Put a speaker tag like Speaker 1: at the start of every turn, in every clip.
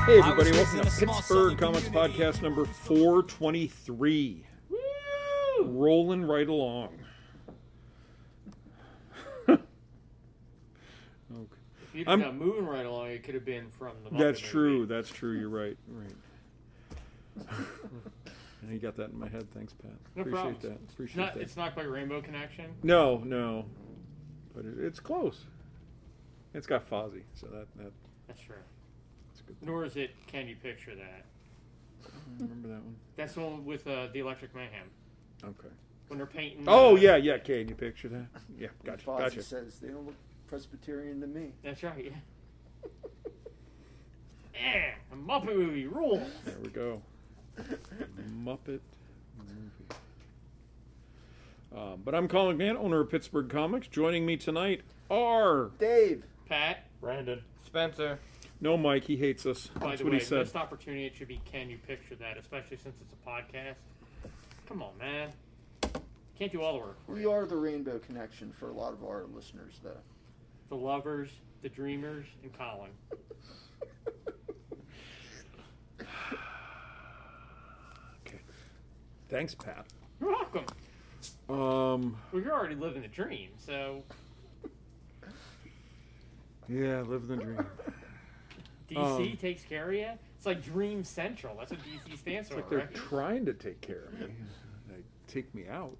Speaker 1: Hey everybody, welcome to Pittsburgh Comics Podcast number 423.
Speaker 2: Woo!
Speaker 1: Rolling right along.
Speaker 2: If you'd have not moving right along, it could have been from the Muppet
Speaker 1: That's
Speaker 2: movie.
Speaker 1: true, that's true, you're right. You got that in my head, thanks Pat.
Speaker 2: No
Speaker 1: Appreciate
Speaker 2: problem.
Speaker 1: that. Appreciate that.
Speaker 2: It's not quite Rainbow Connection.
Speaker 1: No. But it's close. It's got Fozzie, so
Speaker 2: That's true.
Speaker 1: that's a good thing.
Speaker 2: Nor is it Can You Picture That?
Speaker 1: I don't remember that one.
Speaker 2: That's the one with the Electric Mayhem.
Speaker 1: Okay.
Speaker 2: When they're painting...
Speaker 1: Oh, yeah, can you picture that? Yeah, gotcha.
Speaker 3: Fozzie says, they don't look Presbyterian to me.
Speaker 2: That's right, yeah. Yeah, a Muppet movie rules.
Speaker 1: There we go. Muppet movie. But I'm Colin McMahon, owner of Pittsburgh Comics. Joining me tonight are...
Speaker 3: Dave.
Speaker 2: Pat,
Speaker 4: Brandon.
Speaker 5: Spencer.
Speaker 1: No, Mike, he hates us.
Speaker 2: by
Speaker 1: That's
Speaker 2: the
Speaker 1: what
Speaker 2: way,
Speaker 1: he said.
Speaker 2: missed opportunity, it should be Can You Picture That, especially since it's a podcast. Come on, man. Can't do all the work for
Speaker 3: We
Speaker 2: you.
Speaker 3: are the Rainbow Connection for a lot of our listeners, though.
Speaker 2: The lovers, the dreamers, and Colin.
Speaker 1: Okay. Thanks, Pat.
Speaker 2: You're welcome. Well, you're already living the dream, so
Speaker 1: Yeah, live the dream.
Speaker 2: DC takes care of you. It's like Dream Central. That's what DC stands
Speaker 1: It's
Speaker 2: for,
Speaker 1: like they're
Speaker 2: right?
Speaker 1: trying to take care of me. They take me out.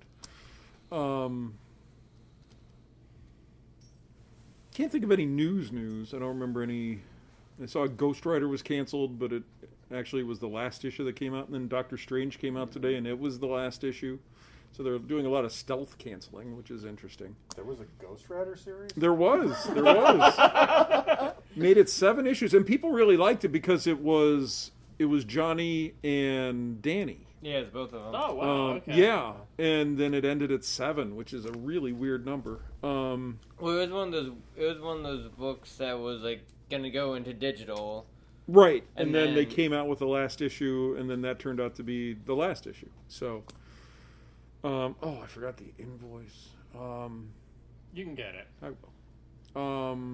Speaker 1: Can't think of any news. I don't remember any. I saw Ghost Rider was canceled, but it actually was the last issue that came out, and then Doctor Strange came out today, and it was the last issue. So they're doing a lot of stealth canceling, which is interesting.
Speaker 4: There was a Ghost Rider series?
Speaker 1: There was. Made it 7 issues, and people really liked it because it was Johnny and Danny.
Speaker 5: Yeah, it's both of them.
Speaker 2: Oh wow. Okay.
Speaker 1: Yeah, and then it ended at 7, which is a really weird number.
Speaker 5: Well, it was one of those books that was like gonna go into digital.
Speaker 1: Right, and
Speaker 5: And
Speaker 1: then they
Speaker 5: then-
Speaker 1: came out with the last issue, and then that turned out to be the last issue. So, I forgot the invoice.
Speaker 2: You can get it.
Speaker 1: I will.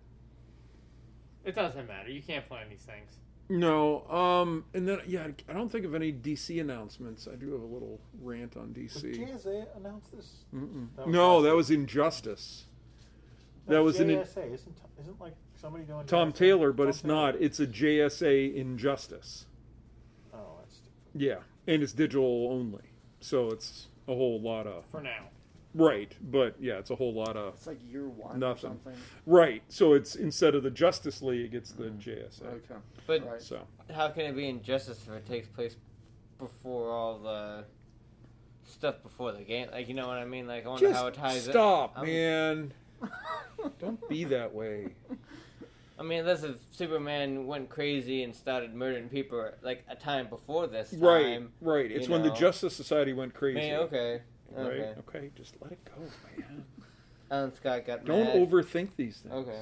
Speaker 2: It doesn't matter. You can't plan these things.
Speaker 1: No, and then I don't think of any DC announcements. I do have a little rant on
Speaker 4: Did
Speaker 1: DC.
Speaker 4: JSA announce this?
Speaker 1: No, that was Injustice. That was an
Speaker 4: JSA. Isn't like somebody doing
Speaker 1: Tom
Speaker 4: JSA?
Speaker 1: Taylor, but
Speaker 4: Tom
Speaker 1: it's
Speaker 4: Taylor?
Speaker 1: not. It's a JSA Injustice.
Speaker 4: Oh, that's stupid.
Speaker 1: Yeah, and it's digital only, so it's a whole lot of
Speaker 2: For now.
Speaker 1: right. But yeah, it's a whole lot of
Speaker 3: It's like year one
Speaker 1: Nothing.
Speaker 3: or something.
Speaker 1: right. So it's instead of the Justice League, it's the JSA.
Speaker 3: Okay.
Speaker 5: But
Speaker 3: Right.
Speaker 1: So
Speaker 5: how can it be Injustice if it takes place before all the stuff before the game? Like, you know what I mean? Like, I wonder
Speaker 1: just
Speaker 5: how it ties
Speaker 1: stop,
Speaker 5: in.
Speaker 1: man. Don't be that way.
Speaker 5: I mean, unless if Superman went crazy and started murdering people like a time before this time.
Speaker 1: Right. It's
Speaker 5: you
Speaker 1: when the
Speaker 5: know.
Speaker 1: Justice Society went crazy.
Speaker 5: Man, okay.
Speaker 1: Right. Okay. Just let it go, man.
Speaker 5: Alan Scott got
Speaker 1: Don't
Speaker 5: mad.
Speaker 1: overthink these things.
Speaker 5: Okay.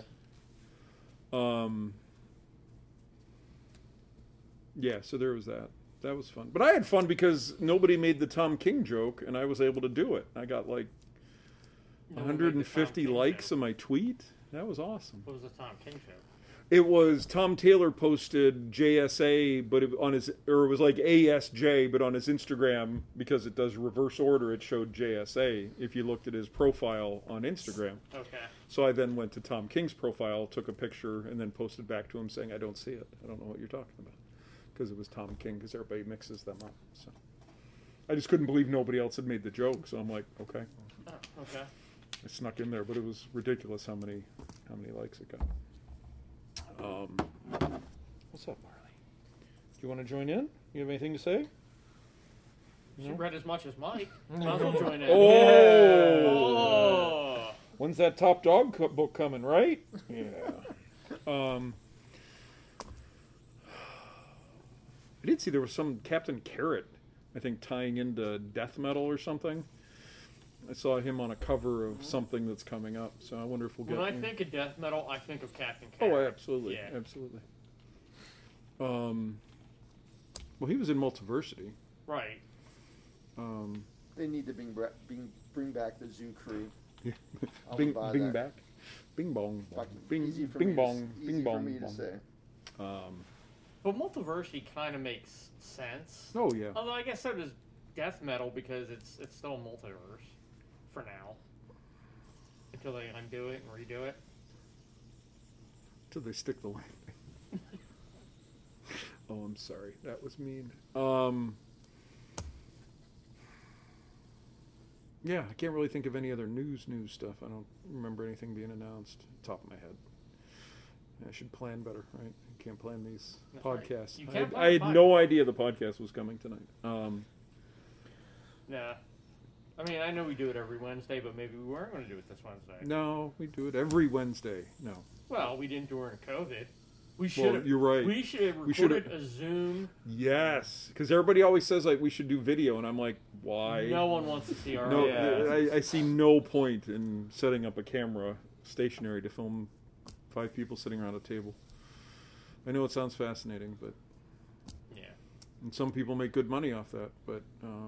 Speaker 1: Yeah, so there was that. That was fun. But I had fun because nobody made the Tom King joke, and I was able to do it. I got like
Speaker 2: No one made the Tom
Speaker 1: 150
Speaker 2: King
Speaker 1: likes
Speaker 2: joke.
Speaker 1: on my tweet. That was awesome.
Speaker 2: What was the Tom King show?
Speaker 1: It was Tom Taylor posted JSA, but it was like ASJ, but on his Instagram, because it does reverse order, it showed JSA if you looked at his profile on Instagram.
Speaker 2: Okay.
Speaker 1: So I then went to Tom King's profile, took a picture, and then posted back to him saying, I don't see it. I don't know what you're talking about. Because it was Tom King, because everybody mixes them up. So I just couldn't believe nobody else had made the joke, so I'm like, okay.
Speaker 2: Oh, okay.
Speaker 1: It snuck in there, but it was ridiculous how many likes it got. What's up, Marley? Do you want to join in? You have anything to say?
Speaker 2: She read as much as Mike. Might as well join in.
Speaker 1: Oh!
Speaker 2: Oh!
Speaker 1: When's that Top Dog book coming, right? Yeah. I did see there was some Captain Carrot, I think, tying into death metal or something. I saw him on a cover of something that's coming up, so I wonder if we'll get...
Speaker 2: When I think of death metal, I think of Captain
Speaker 1: Oh,
Speaker 2: Carrot.
Speaker 1: absolutely,
Speaker 2: Yeah.
Speaker 1: absolutely. Well, he was in Multiversity.
Speaker 2: Right.
Speaker 3: They need to bring back the Zoo Crew. I'll
Speaker 1: Bing,
Speaker 3: buy
Speaker 1: bing
Speaker 3: that.
Speaker 1: back, bing bong,
Speaker 3: Fucking
Speaker 1: bing,
Speaker 3: easy for
Speaker 1: bing
Speaker 3: me
Speaker 1: bong,
Speaker 3: to,
Speaker 1: bing
Speaker 3: easy
Speaker 1: bong,
Speaker 3: for me to
Speaker 1: bong.
Speaker 3: say.
Speaker 2: But Multiversity kind of makes sense.
Speaker 1: Oh yeah.
Speaker 2: Although I guess so does death metal because it's still a multiverse for now. Until they undo it and redo it.
Speaker 1: Till they stick the landing. Oh, I'm sorry. That was mean. Yeah, I can't really think of any other news stuff. I don't remember anything being announced top of my head. I should plan better, right? I can't plan these podcasts.
Speaker 2: Right. You can't plan
Speaker 1: I had no idea the podcast was coming tonight.
Speaker 2: Yeah. I mean, I know we do it every Wednesday, but maybe we weren't going to do it this Wednesday.
Speaker 1: No, we do it every Wednesday. No.
Speaker 2: Well, we didn't during COVID. We should.
Speaker 1: Well, you're right.
Speaker 2: We should have recorded a Zoom.
Speaker 1: Yes, because everybody always says like we should do video, and I'm like, why?
Speaker 2: No one wants to see our.
Speaker 1: No,
Speaker 2: eyes.
Speaker 1: I see no point in setting up a camera stationary to film 5 people sitting around a table. I know it sounds fascinating, but
Speaker 2: yeah,
Speaker 1: and some people make good money off that. But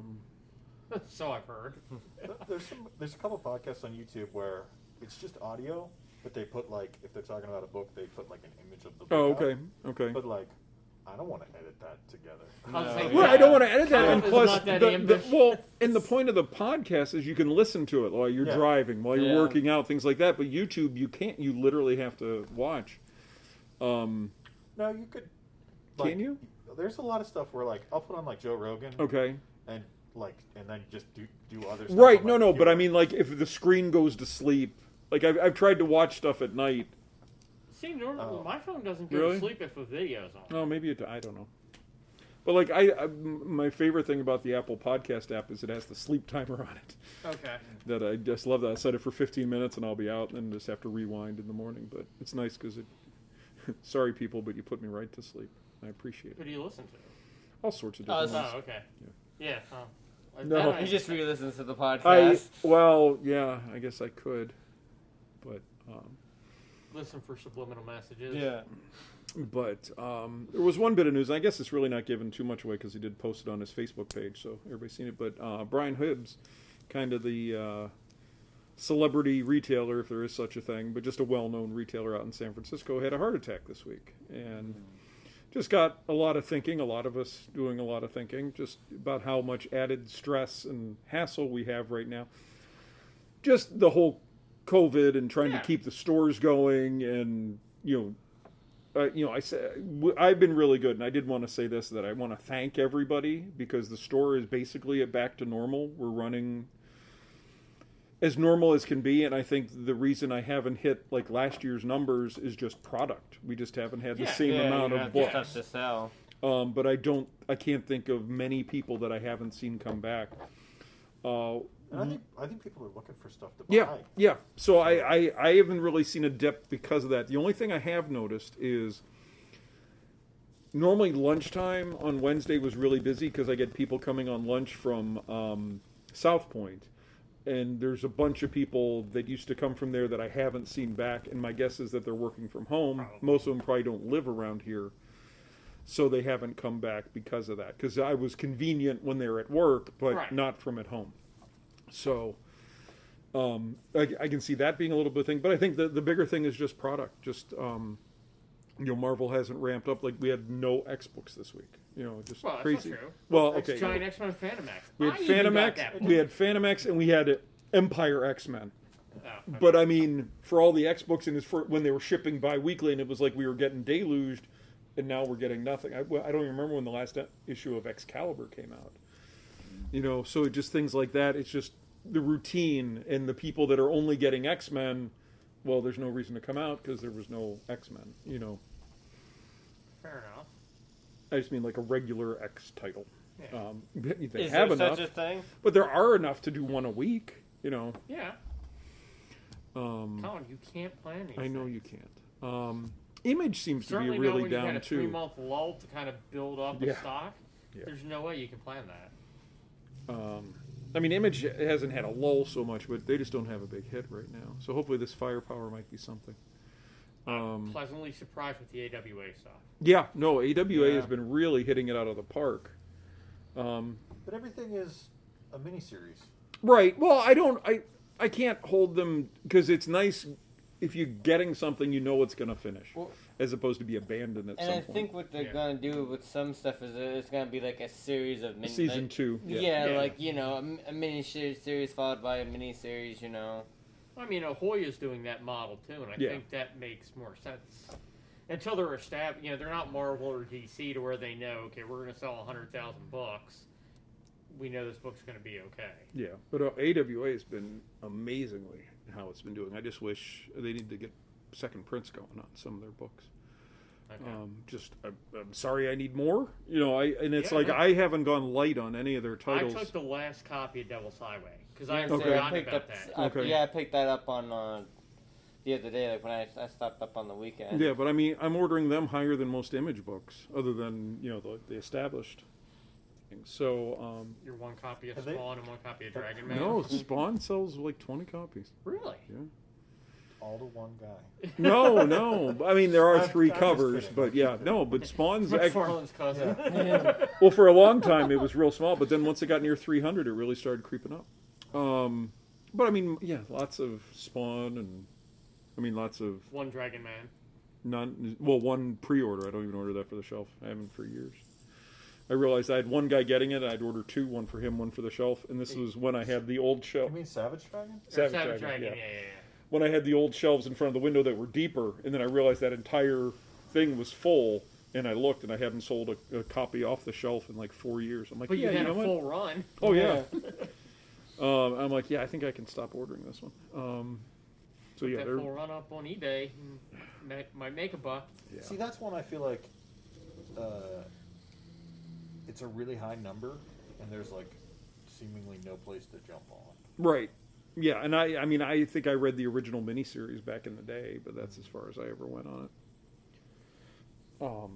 Speaker 2: so I've heard.
Speaker 4: There's a couple podcasts on YouTube where it's just audio, but they put like if they're talking about a book, they put like an image of the book.
Speaker 1: oh,
Speaker 4: out.
Speaker 1: okay.
Speaker 4: But like, I don't want to edit that together.
Speaker 1: Well, I don't want to edit that,
Speaker 2: Kyle
Speaker 1: and
Speaker 2: is
Speaker 1: plus,
Speaker 2: not that
Speaker 1: the,
Speaker 2: ambitious.
Speaker 1: and the point of the podcast is you can listen to it while you're driving, while you're working out, things like that. But YouTube, you can't. You literally have to watch.
Speaker 4: No, you could. Like,
Speaker 1: Can you?
Speaker 4: There's a lot of stuff where like I'll put on like Joe Rogan.
Speaker 1: Okay.
Speaker 4: And then just do other stuff.
Speaker 1: Right.
Speaker 4: on,
Speaker 1: No.
Speaker 4: like,
Speaker 1: But I
Speaker 4: YouTube.
Speaker 1: mean, like, if the screen goes to sleep, like I've tried to watch stuff at night.
Speaker 2: See, normally my phone doesn't go
Speaker 1: Really?
Speaker 2: to sleep if the video's on.
Speaker 1: Oh, maybe I don't know. But like my favorite thing about the Apple Podcast app is it has the sleep timer on it.
Speaker 2: Okay.
Speaker 1: That I just love that. I set it for 15 minutes and I'll be out and just have to rewind in the morning. But it's nice because it. Sorry, people, but you put me right to sleep. I appreciate
Speaker 2: Who
Speaker 1: it.
Speaker 2: do you listen to?
Speaker 1: All sorts of different ones.
Speaker 2: Oh, okay. Yeah.
Speaker 1: No.
Speaker 2: That
Speaker 5: He just re-listens to the podcast.
Speaker 1: I guess I could, but
Speaker 2: listen for subliminal messages.
Speaker 5: Yeah.
Speaker 1: But there was one bit of news. I guess it's really not giving too much away because he did post it on his Facebook page, so everybody's seen it. But Brian Hibbs, kind of the celebrity retailer, if there is such a thing, but just a well-known retailer out in San Francisco, had a heart attack this week, and just got a lot of thinking. A lot of us doing a lot of thinking, just about how much added stress and hassle we have right now. Just the whole COVID and trying to keep the stores going, and I said I've been really good, and I did want to say this, that I want to thank everybody because the store is basically back to normal. We're running as normal as can be, and I think the reason I haven't hit like last year's numbers is just product. We just haven't had the same amount of books.
Speaker 5: Stuff to sell.
Speaker 1: But I can't think of many people that I haven't seen come back.
Speaker 4: And I think people are looking for stuff to buy.
Speaker 1: Yeah. So I haven't really seen a dip because of that. The only thing I have noticed is normally lunchtime on Wednesday was really busy because I get people coming on lunch from South Point. And there's a bunch of people that used to come from there that I haven't seen back. And my guess is that they're working from home.
Speaker 2: Probably.
Speaker 1: Most of them probably don't live around here. So they haven't come back because of that. Because I was convenient when they were at work, but not from at home. So I can see that being a little bit of thing. But I think the bigger thing is just product. Just, Marvel hasn't ramped up. Like, we had no X-Books this week. Just
Speaker 2: Well,
Speaker 1: crazy.
Speaker 2: that's not true.
Speaker 1: Well,
Speaker 2: It's
Speaker 1: okay.
Speaker 2: giant X-Men Phantom X.
Speaker 1: We had Phantom X, and we had Empire X-Men.
Speaker 2: Oh, okay.
Speaker 1: But I mean, for all the X-Books when they were shipping bi-weekly, and it was like we were getting deluged, and now we're getting nothing. I don't even remember when the last issue of Excalibur came out. So it just things like that. It's just the routine, and the people that are only getting X-Men, well, there's no reason to come out because there was no X-Men.
Speaker 2: Fair enough.
Speaker 1: I just mean like a regular X title.
Speaker 2: Yeah.
Speaker 1: They
Speaker 5: Is
Speaker 1: have
Speaker 5: there
Speaker 1: enough,
Speaker 5: such a thing?
Speaker 1: but there are enough to do one a week.
Speaker 2: Yeah.
Speaker 1: Um,
Speaker 2: Colin, you can't plan these.
Speaker 1: I know
Speaker 2: things.
Speaker 1: you can't. Image seems
Speaker 2: Certainly
Speaker 1: to be really
Speaker 2: when you
Speaker 1: down
Speaker 2: had a
Speaker 1: too.
Speaker 2: 3-month lull to kind of build up the
Speaker 1: Yeah.
Speaker 2: stock.
Speaker 1: Yeah.
Speaker 2: There's no way you can plan that.
Speaker 1: I mean, Image hasn't had a lull so much, but they just don't have a big hit right now. So hopefully this firepower might be something.
Speaker 2: Pleasantly surprised with the AWA stuff.
Speaker 1: Yeah, no, AWA has been really hitting it out of the park.
Speaker 4: But everything is a miniseries.
Speaker 1: Right. Well, I can't hold them because it's nice. if you're getting something, you know it's going to finish,
Speaker 5: Well,
Speaker 1: as opposed to be abandoned at
Speaker 5: and
Speaker 1: some
Speaker 5: I
Speaker 1: point.
Speaker 5: think what they're gonna do with some stuff is it's gonna be like a series of
Speaker 1: Season
Speaker 5: like,
Speaker 1: 2.
Speaker 5: Yeah,
Speaker 2: Yeah.
Speaker 5: like a mini series followed by a mini series.
Speaker 2: I mean, Ahoya's doing that model too, and I
Speaker 1: Yeah.
Speaker 2: think that makes more sense. Until they're established, they're not Marvel or DC to where they know, okay, we're going to sell 100,000 books. We know this book's going to be okay.
Speaker 1: Yeah, but AWA has been amazingly how it's been doing. I just wish they need to get second prints going on some of their books.
Speaker 2: Okay.
Speaker 1: I'm sorry, I need more. It's
Speaker 2: Yeah,
Speaker 1: like
Speaker 2: no.
Speaker 1: I haven't gone light on any of their titles.
Speaker 2: I took the last copy of Devil's Highway because I had
Speaker 1: Okay.
Speaker 2: forgotten about that.
Speaker 1: Okay.
Speaker 5: I picked that up on the other day, like when I stopped up on the weekend.
Speaker 1: Yeah, but I mean, I'm ordering them higher than most Image books, other than the established things. So,
Speaker 2: Your one copy of
Speaker 4: Have they-
Speaker 2: Spawn and one copy of Dragon Man.
Speaker 1: no, Spawn sells like 20 copies.
Speaker 2: Really?
Speaker 1: Yeah.
Speaker 4: All to one guy.
Speaker 1: No. I mean, there are
Speaker 4: I'm
Speaker 1: 3
Speaker 4: just
Speaker 1: covers,
Speaker 4: kidding.
Speaker 1: but yeah, no. But Spawn's
Speaker 2: McFarlane's cousin.
Speaker 1: well, for a long time it was real small, but then once it got near 300, it really started creeping up. But I mean, yeah, lots of Spawn and lots of
Speaker 2: One Dragon Man.
Speaker 1: one pre-order. I don't even order that for the shelf. I haven't for years. I realized I had one guy getting it. I'd order 2, one for him, one for the shelf, and this was when I had the old shelf.
Speaker 4: You mean Savage Dragon?
Speaker 2: Savage Dragon.
Speaker 1: yeah.
Speaker 2: Yeah.
Speaker 1: When I had the old shelves in front of the window that were deeper, and then I realized that entire thing was full, and I looked, and I hadn't sold a copy off the shelf in like 4 years. I'm like,
Speaker 2: But
Speaker 1: yeah,
Speaker 2: you had
Speaker 1: know
Speaker 2: a
Speaker 1: what?
Speaker 2: full run.
Speaker 1: Oh yeah. I'm like, yeah, I think I can stop ordering this one. So yeah,
Speaker 2: That
Speaker 1: they're
Speaker 2: full run up on eBay might make a buck.
Speaker 1: yeah.
Speaker 4: See, that's one I feel like it's a really high number, and there's like seemingly no place to jump on.
Speaker 1: Right. Yeah, and I mean, I think I read the original miniseries back in the day, but that's as far as I ever went on it.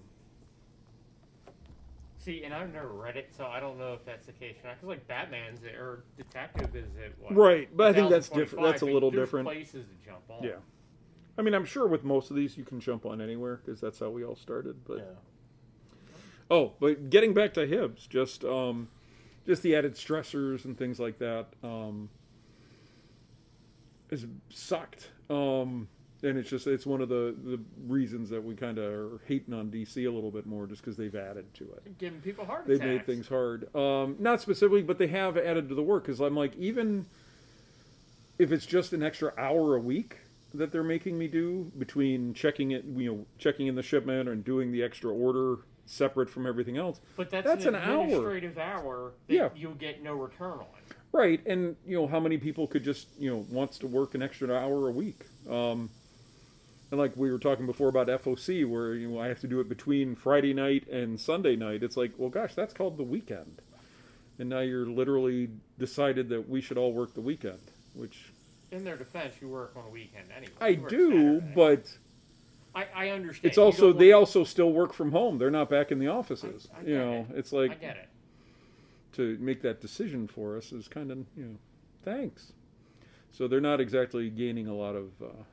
Speaker 2: See, and I've never read it, so I don't know if that's the case. Because like Batman's or Detective is it? What,
Speaker 1: Right, but I think that's different.
Speaker 2: 1025,
Speaker 1: That's a
Speaker 2: but
Speaker 1: little
Speaker 2: there's
Speaker 1: different.
Speaker 2: Places to jump on.
Speaker 1: Yeah. I mean, I'm sure with most of these you can jump on anywhere because that's how we all started. But
Speaker 4: Yeah.
Speaker 1: but getting back to Hibbs, just the added stressors and things like that has sucked. And it's one of the reasons that we kind of are hating on DC a little bit more, just because they've added to it.
Speaker 2: Giving people heart
Speaker 1: They've
Speaker 2: attacks.
Speaker 1: made things hard. Not specifically, but they have added to the work. Because I'm like, even if it's just an extra hour a week that they're making me do between checking in the shipment and doing the extra order separate from everything else.
Speaker 2: But that's
Speaker 1: That's
Speaker 2: an
Speaker 1: an hour.
Speaker 2: administrative hour that
Speaker 1: Yeah.
Speaker 2: you'll get no return on.
Speaker 1: Right, and how many people could just wants to work an extra hour a week? And like we were talking before about FOC, where I have to do it between Friday night and Sunday night. It's like, well, gosh, that's called the weekend, and now you're literally decided that we should all work the weekend, which
Speaker 2: In their defense, you work on a weekend anyway.
Speaker 1: I
Speaker 2: You work
Speaker 1: do,
Speaker 2: Saturday.
Speaker 1: but
Speaker 2: I understand.
Speaker 1: it's
Speaker 2: You
Speaker 1: also
Speaker 2: don't
Speaker 1: they
Speaker 2: want-
Speaker 1: also still work from home. They're not back in the offices.
Speaker 2: I get it.
Speaker 1: It's like
Speaker 2: I get it.
Speaker 1: to make that decision for us is kind of thanks. So they're not exactly gaining a lot of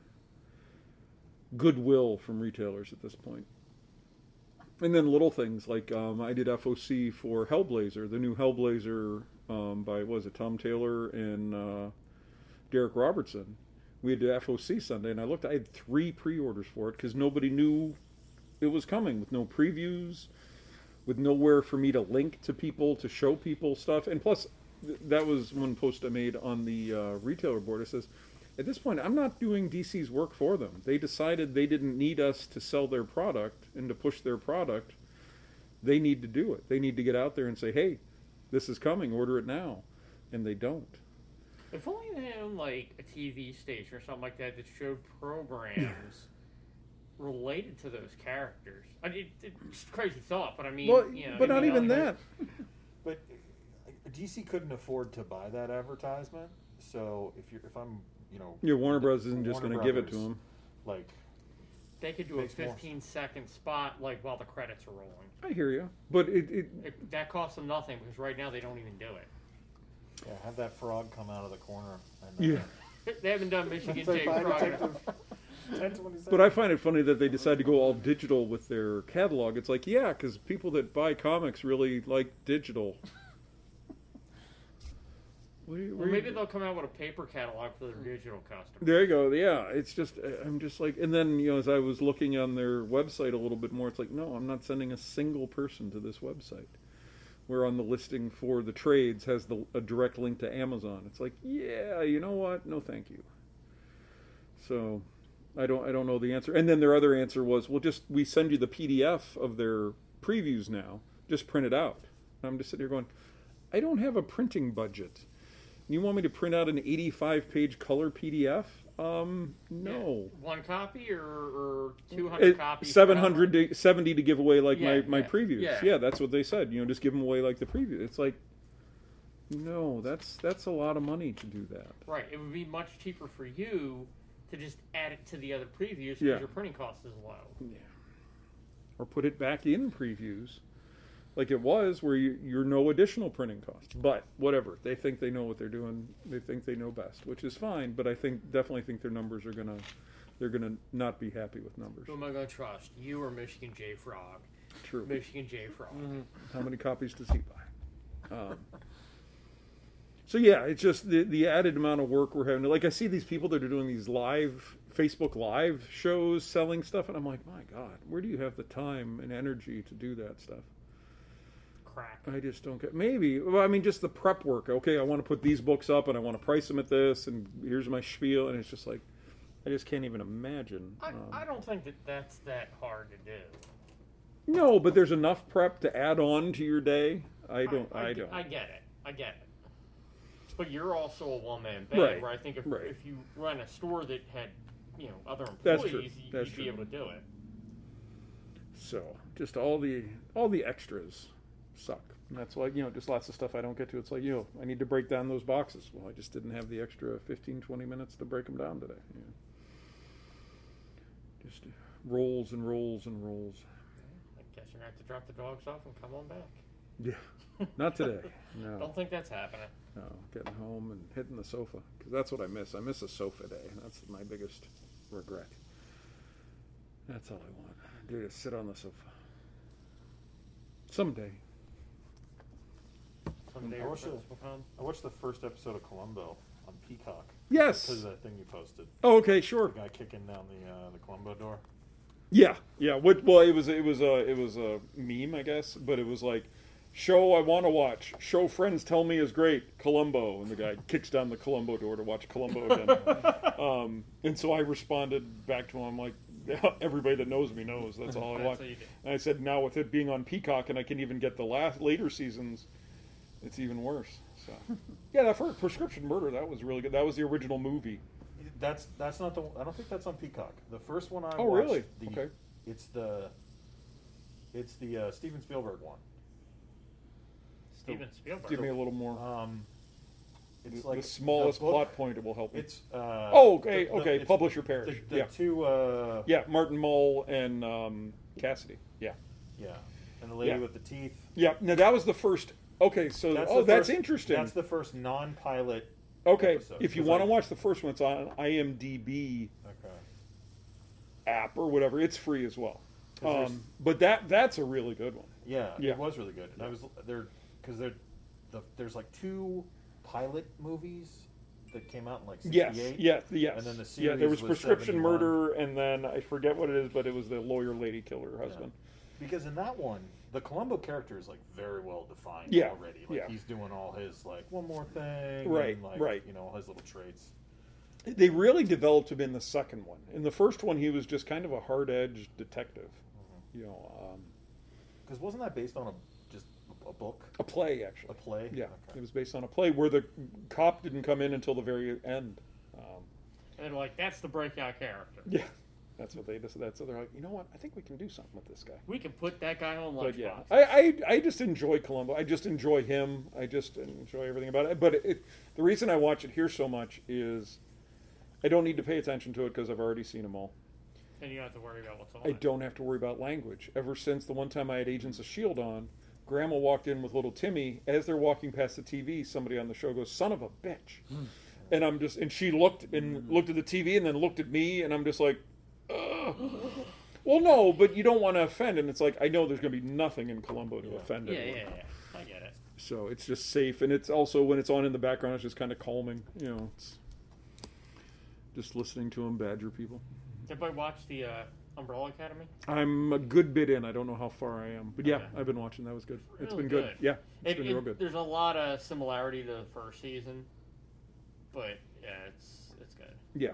Speaker 1: goodwill from retailers at this point. And then little things like I did FOC for Hellblazer, the new Hellblazer by Tom Taylor and Derek Robertson. We had the FOC Sunday, and I had 3 pre-orders for it because nobody knew it was coming, with no previews, with nowhere for me to link to people, to show people stuff. And plus, that was one post I made on the retailer board. It says, at this point, I'm not doing DC's work for them. They decided they didn't need us to sell their product and to push their product. They need to do it. They need to get out there and say, hey, this is coming, order it now. And they don't.
Speaker 2: If only they owned like a TV station or something like that that showed programs related to those characters. It's a crazy thought, but I mean,
Speaker 1: Well, but not even that.
Speaker 4: But DC couldn't afford to buy that advertisement. So if I'm
Speaker 1: Warner Bros. Isn't just
Speaker 4: Warner
Speaker 1: going to give it to
Speaker 4: Brothers,
Speaker 1: them.
Speaker 4: Like
Speaker 2: They could do a
Speaker 4: Makes more
Speaker 2: 15-second spot like while the credits are rolling.
Speaker 1: I hear you. But
Speaker 2: That costs them nothing because right now they don't even do it.
Speaker 4: yeah, have that frog come out of the corner. And,
Speaker 1: yeah.
Speaker 2: They haven't done Michigan
Speaker 4: Say
Speaker 2: J.
Speaker 4: bye,
Speaker 2: Frog.
Speaker 4: Detective. 1027.
Speaker 1: But I find it funny that they decide to go all digital with their catalog. It's like, yeah, because people that buy comics really like digital.
Speaker 2: Well, maybe they'll come out with a paper catalog for their digital customers.
Speaker 1: There you go. Yeah, it's just, I'm just like, and then, as I was looking on their website a little bit more, it's like, no, I'm not sending a single person to this website. Where on the listing for the trades has a direct link to Amazon. It's like, yeah, you know what? No, thank you. So, I don't know the answer. And then their other answer was, well, we send you the PDF of their previews now. Just print it out. And I'm just sitting here going, I don't have a printing budget. You want me to print out an 85-page color PDF? No.
Speaker 2: Yeah. One copy or 200 copies?
Speaker 1: 770 to give away my previews.
Speaker 2: Yeah.
Speaker 1: Yeah, that's what they said. Just give them away like the preview. It's like, no, that's a lot of money to do that.
Speaker 2: Right. It would be much cheaper for you to just add it to the other previews because your printing cost is low.
Speaker 1: Yeah. Or put it back in previews. Like it was, where you're no additional printing cost. But whatever, they think they know what they're doing. They think they know best, which is fine. But I definitely think their numbers they're gonna not be happy with numbers.
Speaker 2: Who am I gonna trust? You or Michigan J Frog?
Speaker 1: True.
Speaker 2: Michigan J Frog.
Speaker 1: Mm-hmm. How many copies does he buy? So yeah, it's just the added amount of work we're having. Like I see these people that are doing these live Facebook Live shows selling stuff, and I'm like, my God, where do you have the time and energy to do that stuff? I just don't get. Maybe. Well, I mean, just the prep work. Okay, I want to put these books up, and I want to price them at this, and here's my spiel, and it's just like, I just can't even imagine.
Speaker 2: I don't think that's that hard to do.
Speaker 1: No, but there's enough prep to add on to your day. I don't.
Speaker 2: I get it. But you're also a one-man band,
Speaker 1: right.
Speaker 2: Where I think if you run a store that had, other
Speaker 1: That's
Speaker 2: employees,
Speaker 1: true.
Speaker 2: you'd be able to do it.
Speaker 1: So, just all the extras suck. And that's why, just lots of stuff I don't get to. It's like, I need to break down those boxes. Well, I just didn't have the extra 15, 20 minutes to break them down today. Just rolls and rolls and rolls.
Speaker 2: I guess you're going to have to drop the dogs off and come on back.
Speaker 1: Yeah. Not today. No.
Speaker 2: Don't think that's happening.
Speaker 1: No. Getting home and hitting the sofa. Because that's what I miss. I miss a sofa day. That's my biggest regret. That's all I want. Do to sit on the sofa. Someday.
Speaker 4: I watched the first episode of Columbo on Peacock.
Speaker 1: Yes.
Speaker 4: Because of that thing you posted.
Speaker 1: Oh, okay, sure.
Speaker 4: The guy kicking down the Columbo door.
Speaker 1: Yeah. Well, it was a meme, I guess, but it was like, show I want to watch. Show friends tell me is great. Columbo, and the guy kicks down the Columbo door to watch Columbo again. And so I responded back to him like, everybody that knows me knows that's all I watch. And I said, now with it being on Peacock and I can even get the later seasons, it's even worse. So yeah, that for Prescription Murder, that was really good. That was the original movie.
Speaker 4: That's not the. I don't think that's on Peacock. The first one I watched.
Speaker 1: Oh, really? Okay.
Speaker 4: It's the Steven Spielberg one.
Speaker 2: Steven Spielberg.
Speaker 1: Give me a little more.
Speaker 4: It's
Speaker 1: the
Speaker 4: like
Speaker 1: smallest plot point. It will help me.
Speaker 4: It's
Speaker 1: okay. Publisher Parish.
Speaker 4: The two.
Speaker 1: Martin Mull and Cassidy. Yeah.
Speaker 4: Yeah, and the lady with the teeth.
Speaker 1: Yeah. Now that was the first. Okay, so that's interesting.
Speaker 4: That's the first non-pilot.
Speaker 1: Okay,
Speaker 4: episode.
Speaker 1: if you want to watch the first one, it's on IMDb app or whatever. It's free as well. But that's a really good one.
Speaker 4: Yeah, it was really good. And I was there's like two pilot movies that came out in like 68.
Speaker 1: Yes.
Speaker 4: And then the series
Speaker 1: there was Prescription
Speaker 4: 71.
Speaker 1: Murder, and then I forget what it is, but it was the lawyer lady killer husband.
Speaker 4: Yeah. Because in that one, the Columbo character is like very well defined already. Like he's doing all his like one more thing,
Speaker 1: right?
Speaker 4: And, like, all his little traits.
Speaker 1: They really developed him in the second one. In the first one, he was just kind of a hard-edged detective.
Speaker 4: Because wasn't that based on a book?
Speaker 1: A play, actually.
Speaker 4: A play?
Speaker 1: Yeah. Okay. It was based on a play where the cop didn't come in until the very end.
Speaker 2: And that's the breakout character.
Speaker 1: Yeah. That's what they decided. So they're like, you know what? I think we can do something with this guy.
Speaker 2: We can put that guy on Lunchbox.
Speaker 1: Yeah, I just enjoy Columbo. I just enjoy him. I just enjoy everything about it. But the reason I watch it here so much is I don't need to pay attention to it because I've already seen them all.
Speaker 2: And you don't have to worry about what's on
Speaker 1: I don't have to worry about language. Ever since the one time I had Agents of S.H.I.E.L.D. on, Grandma walked in with little Timmy. As they're walking past the TV, somebody on the show goes, "Son of a bitch." And she looked at the TV and then looked at me, and I'm just like, ugh. Well, no, but you don't want to offend, and it's like, I know there's going to be nothing in Columbo to offend anyone.
Speaker 2: Yeah, I get it.
Speaker 1: So it's just safe, and it's also when it's on in the background, it's just kind of calming. It's just listening to them badger people.
Speaker 2: Did everybody watch the Umbrella Academy?
Speaker 1: I'm a good bit in. I don't know how far I am, but yeah,
Speaker 2: Okay.
Speaker 1: I've been watching. That was good. It's
Speaker 2: Really
Speaker 1: been good. Yeah, it's been real good.
Speaker 2: There's a lot of similarity to the first season, but yeah, it's good.
Speaker 1: Yeah.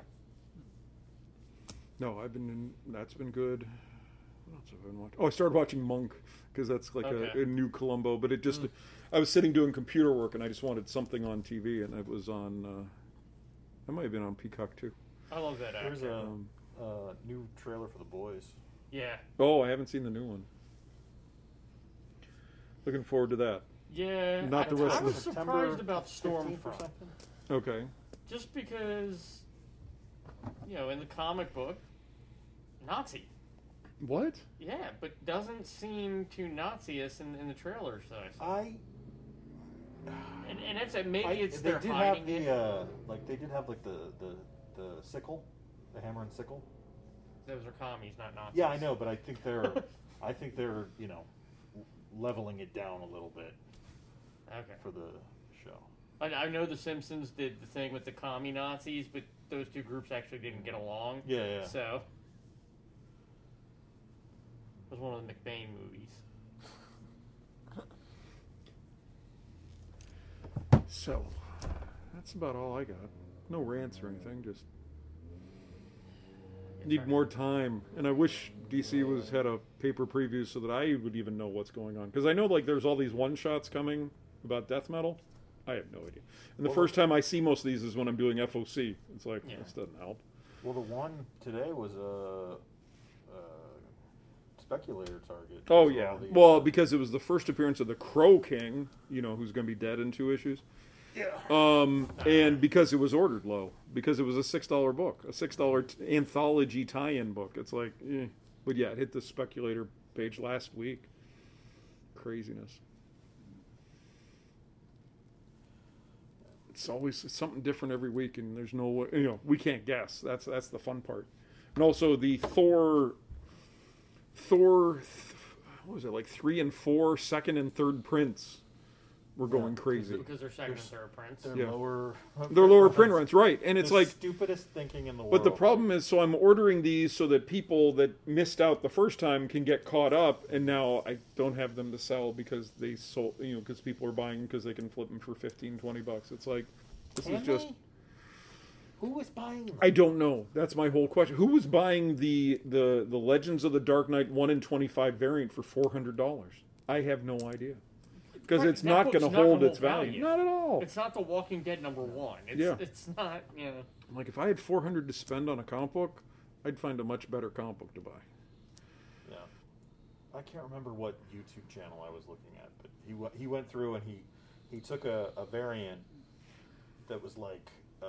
Speaker 1: No, that's been good. What else have I been watching? Oh, I started watching Monk because that's like
Speaker 2: Okay.
Speaker 1: a new Columbo. But it just, I was sitting doing computer work and I just wanted something on TV, and it was on. That might have been on Peacock too.
Speaker 2: I love that actor.
Speaker 4: There's a new trailer for The Boys.
Speaker 2: Yeah.
Speaker 1: Oh, I haven't seen the new one. Looking forward to that.
Speaker 2: Yeah.
Speaker 1: Not the rest
Speaker 2: I
Speaker 1: of
Speaker 2: was
Speaker 1: the-
Speaker 2: surprised about
Speaker 4: 15th or
Speaker 2: Stormfront.
Speaker 4: something?
Speaker 1: Okay.
Speaker 2: Just because, in the comic book, Nazi.
Speaker 1: What?
Speaker 2: Yeah, but doesn't seem too Nazi-ish in the trailers that I saw. And it's maybe it's
Speaker 4: they
Speaker 2: they're
Speaker 4: did
Speaker 2: hiding
Speaker 4: have
Speaker 2: it.
Speaker 4: they did have like the sickle, the hammer and sickle.
Speaker 2: Those are commies, not Nazis.
Speaker 4: Yeah, I know, but I think they're leveling it down a little bit
Speaker 2: Okay.
Speaker 4: for the show.
Speaker 2: I know the Simpsons did the thing with the commie Nazis, but those two groups actually didn't get along.
Speaker 4: Yeah.
Speaker 2: So it was one of the McBain movies.
Speaker 1: So, that's about all I got. No rants or anything. Just need more time, and I wish DC had a paper preview so that I would even know what's going on. Because I know there's all these one shots coming about death metal. I have no idea. And the first time I see most of these is when I'm doing FOC. It's like this doesn't help.
Speaker 4: Well, the one today was a speculator target.
Speaker 1: Oh
Speaker 4: So
Speaker 1: yeah.
Speaker 4: all the,
Speaker 1: Well, because it was the first appearance of the Crow King, who's going to be dead in 2 issues.
Speaker 4: yeah.
Speaker 1: And because it was ordered low, because it was a $6 book, a $6 anthology tie-in book. It's like, but yeah, it hit the speculator page last week. Craziness. It's always something different every week, and there's no way, we can't guess. That's the fun part. And also the Thor, what was it, like 3 and 4 second and third prints were going crazy.
Speaker 2: Because they're second and third prints.
Speaker 4: They're
Speaker 1: Yeah.
Speaker 4: lower.
Speaker 1: They're lower print runs, right? And it's
Speaker 4: the
Speaker 1: like
Speaker 4: stupidest thinking in the world.
Speaker 1: But the problem is, so I'm ordering these so that people that missed out the first time can get caught up, and now I don't have them to sell because they sold, because people are buying them because they can flip them for $15-20. It's like, this is just.
Speaker 4: Who was buying them?
Speaker 1: I don't know. That's my whole question. Who was buying the Legends of the Dark Knight 1 in 25 variant for $400? I have no idea. Because
Speaker 2: Right,
Speaker 1: it's
Speaker 2: that
Speaker 1: not
Speaker 2: book's
Speaker 1: going to
Speaker 2: not
Speaker 1: hold
Speaker 2: gonna
Speaker 1: its value.
Speaker 2: value.
Speaker 1: Not at all.
Speaker 2: It's not The Walking Dead #1. It's not,
Speaker 1: Like, if I had $400 to spend on a comic book, I'd find a much better comic book to buy.
Speaker 4: Yeah. I can't remember what YouTube channel I was looking at, but he went through and he took a variant that was like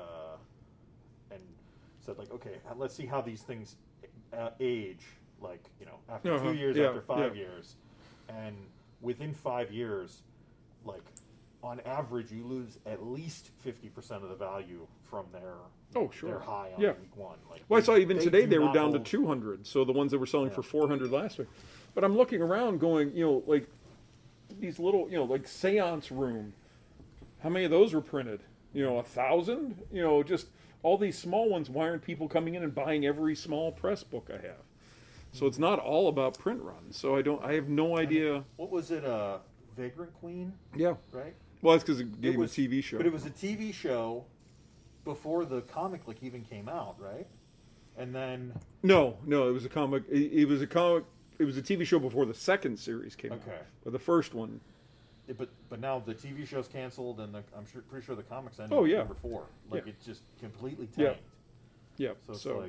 Speaker 4: and said like, okay, let's see how these things age, like after 2 years, after 5 years, and within 5 years, like on average, you lose at least 50% of the value from their high on week 1. Like,
Speaker 1: well, I saw even today
Speaker 4: do
Speaker 1: they were
Speaker 4: not
Speaker 1: down to
Speaker 4: hold-
Speaker 1: 200. So the ones that were selling for 400 last week. But I'm looking around, going, like these little, like Seance Room. How many of those were printed? 1,000. Just all these small ones. Why aren't people coming in and buying every small press book I have? So it's not all about print runs. So I have no idea.
Speaker 4: What was it? Vagrant Queen,
Speaker 1: Yeah.
Speaker 4: right?
Speaker 1: Well, that's because it gave
Speaker 4: It
Speaker 1: him a
Speaker 4: was-
Speaker 1: TV show.
Speaker 4: But it was a TV show before the comic even came out, right? And then
Speaker 1: No, it was a comic. It was a comic. It was a TV show before the second series came out.
Speaker 4: Okay.
Speaker 1: But the first one.
Speaker 4: but now the TV show's canceled, and pretty sure the comics ended
Speaker 1: Oh,
Speaker 4: at
Speaker 1: yeah.
Speaker 4: number 4. Like
Speaker 1: Yeah.
Speaker 4: it just completely
Speaker 1: Yeah.
Speaker 4: tanked.
Speaker 1: Yeah.
Speaker 4: So it's
Speaker 1: so
Speaker 4: like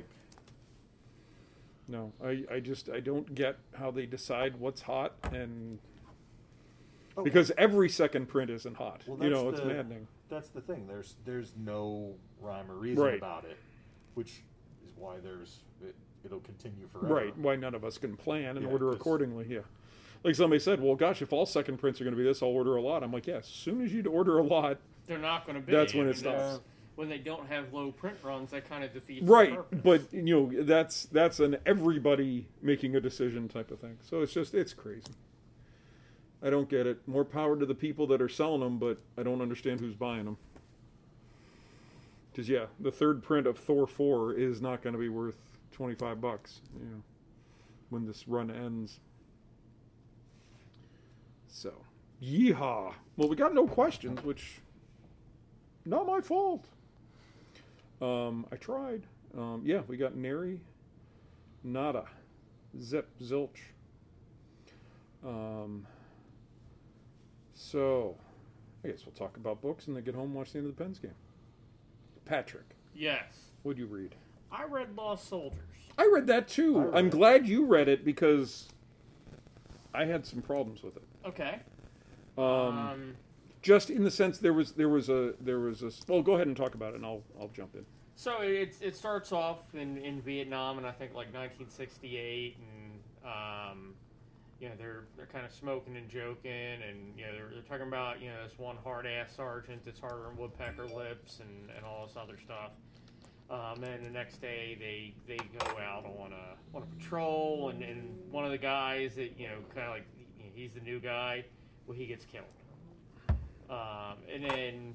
Speaker 1: no, I don't get how they decide what's hot, and because every second print isn't hot.
Speaker 4: well,
Speaker 1: It's maddening.
Speaker 4: That's the thing. There's no rhyme or reason
Speaker 1: Right.
Speaker 4: about it, which is why it'll continue forever.
Speaker 1: Right. Why none of us can plan and
Speaker 4: Yeah,
Speaker 1: order
Speaker 4: 'cause-
Speaker 1: accordingly. Yeah. Like somebody said, well, gosh, if all second prints are going to be this, I'll order a lot. I'm like, yeah, as soon as you order a lot,
Speaker 2: they're not going to be.
Speaker 1: That's when
Speaker 2: I
Speaker 1: it
Speaker 2: mean,
Speaker 1: stops.
Speaker 2: When they don't have low print runs, that kind of defeats
Speaker 1: right.
Speaker 2: the purpose.
Speaker 1: But, that's an everybody making a decision type of thing. So it's crazy. I don't get it. More power to the people that are selling them, but I don't understand who's buying them. Because, yeah, the third print of Thor 4 is not going to be worth $25, when this run ends. So, yeehaw. Well, we got no questions, which, not my fault. I tried. Yeah, we got nary, nada, zip, zilch. So, I guess we'll talk about books and then get home and watch the end of the Pens game. Patrick,
Speaker 2: Yes.
Speaker 1: what'd you read?
Speaker 2: I read Lost Soldiers.
Speaker 1: I read that too. I'm glad you read it because I had some problems with it.
Speaker 2: Okay.
Speaker 1: Just in the sense there was a well, go ahead and talk about it and I'll jump in.
Speaker 2: So it starts off in Vietnam, and I think like 1968, and they're kind of smoking and joking, and they're talking about this one hard ass sergeant that's harder than woodpecker lips, and all this other stuff. And the next day they go out on a patrol, and one of the guys that kind of like he's the new guy, well, he gets killed. And then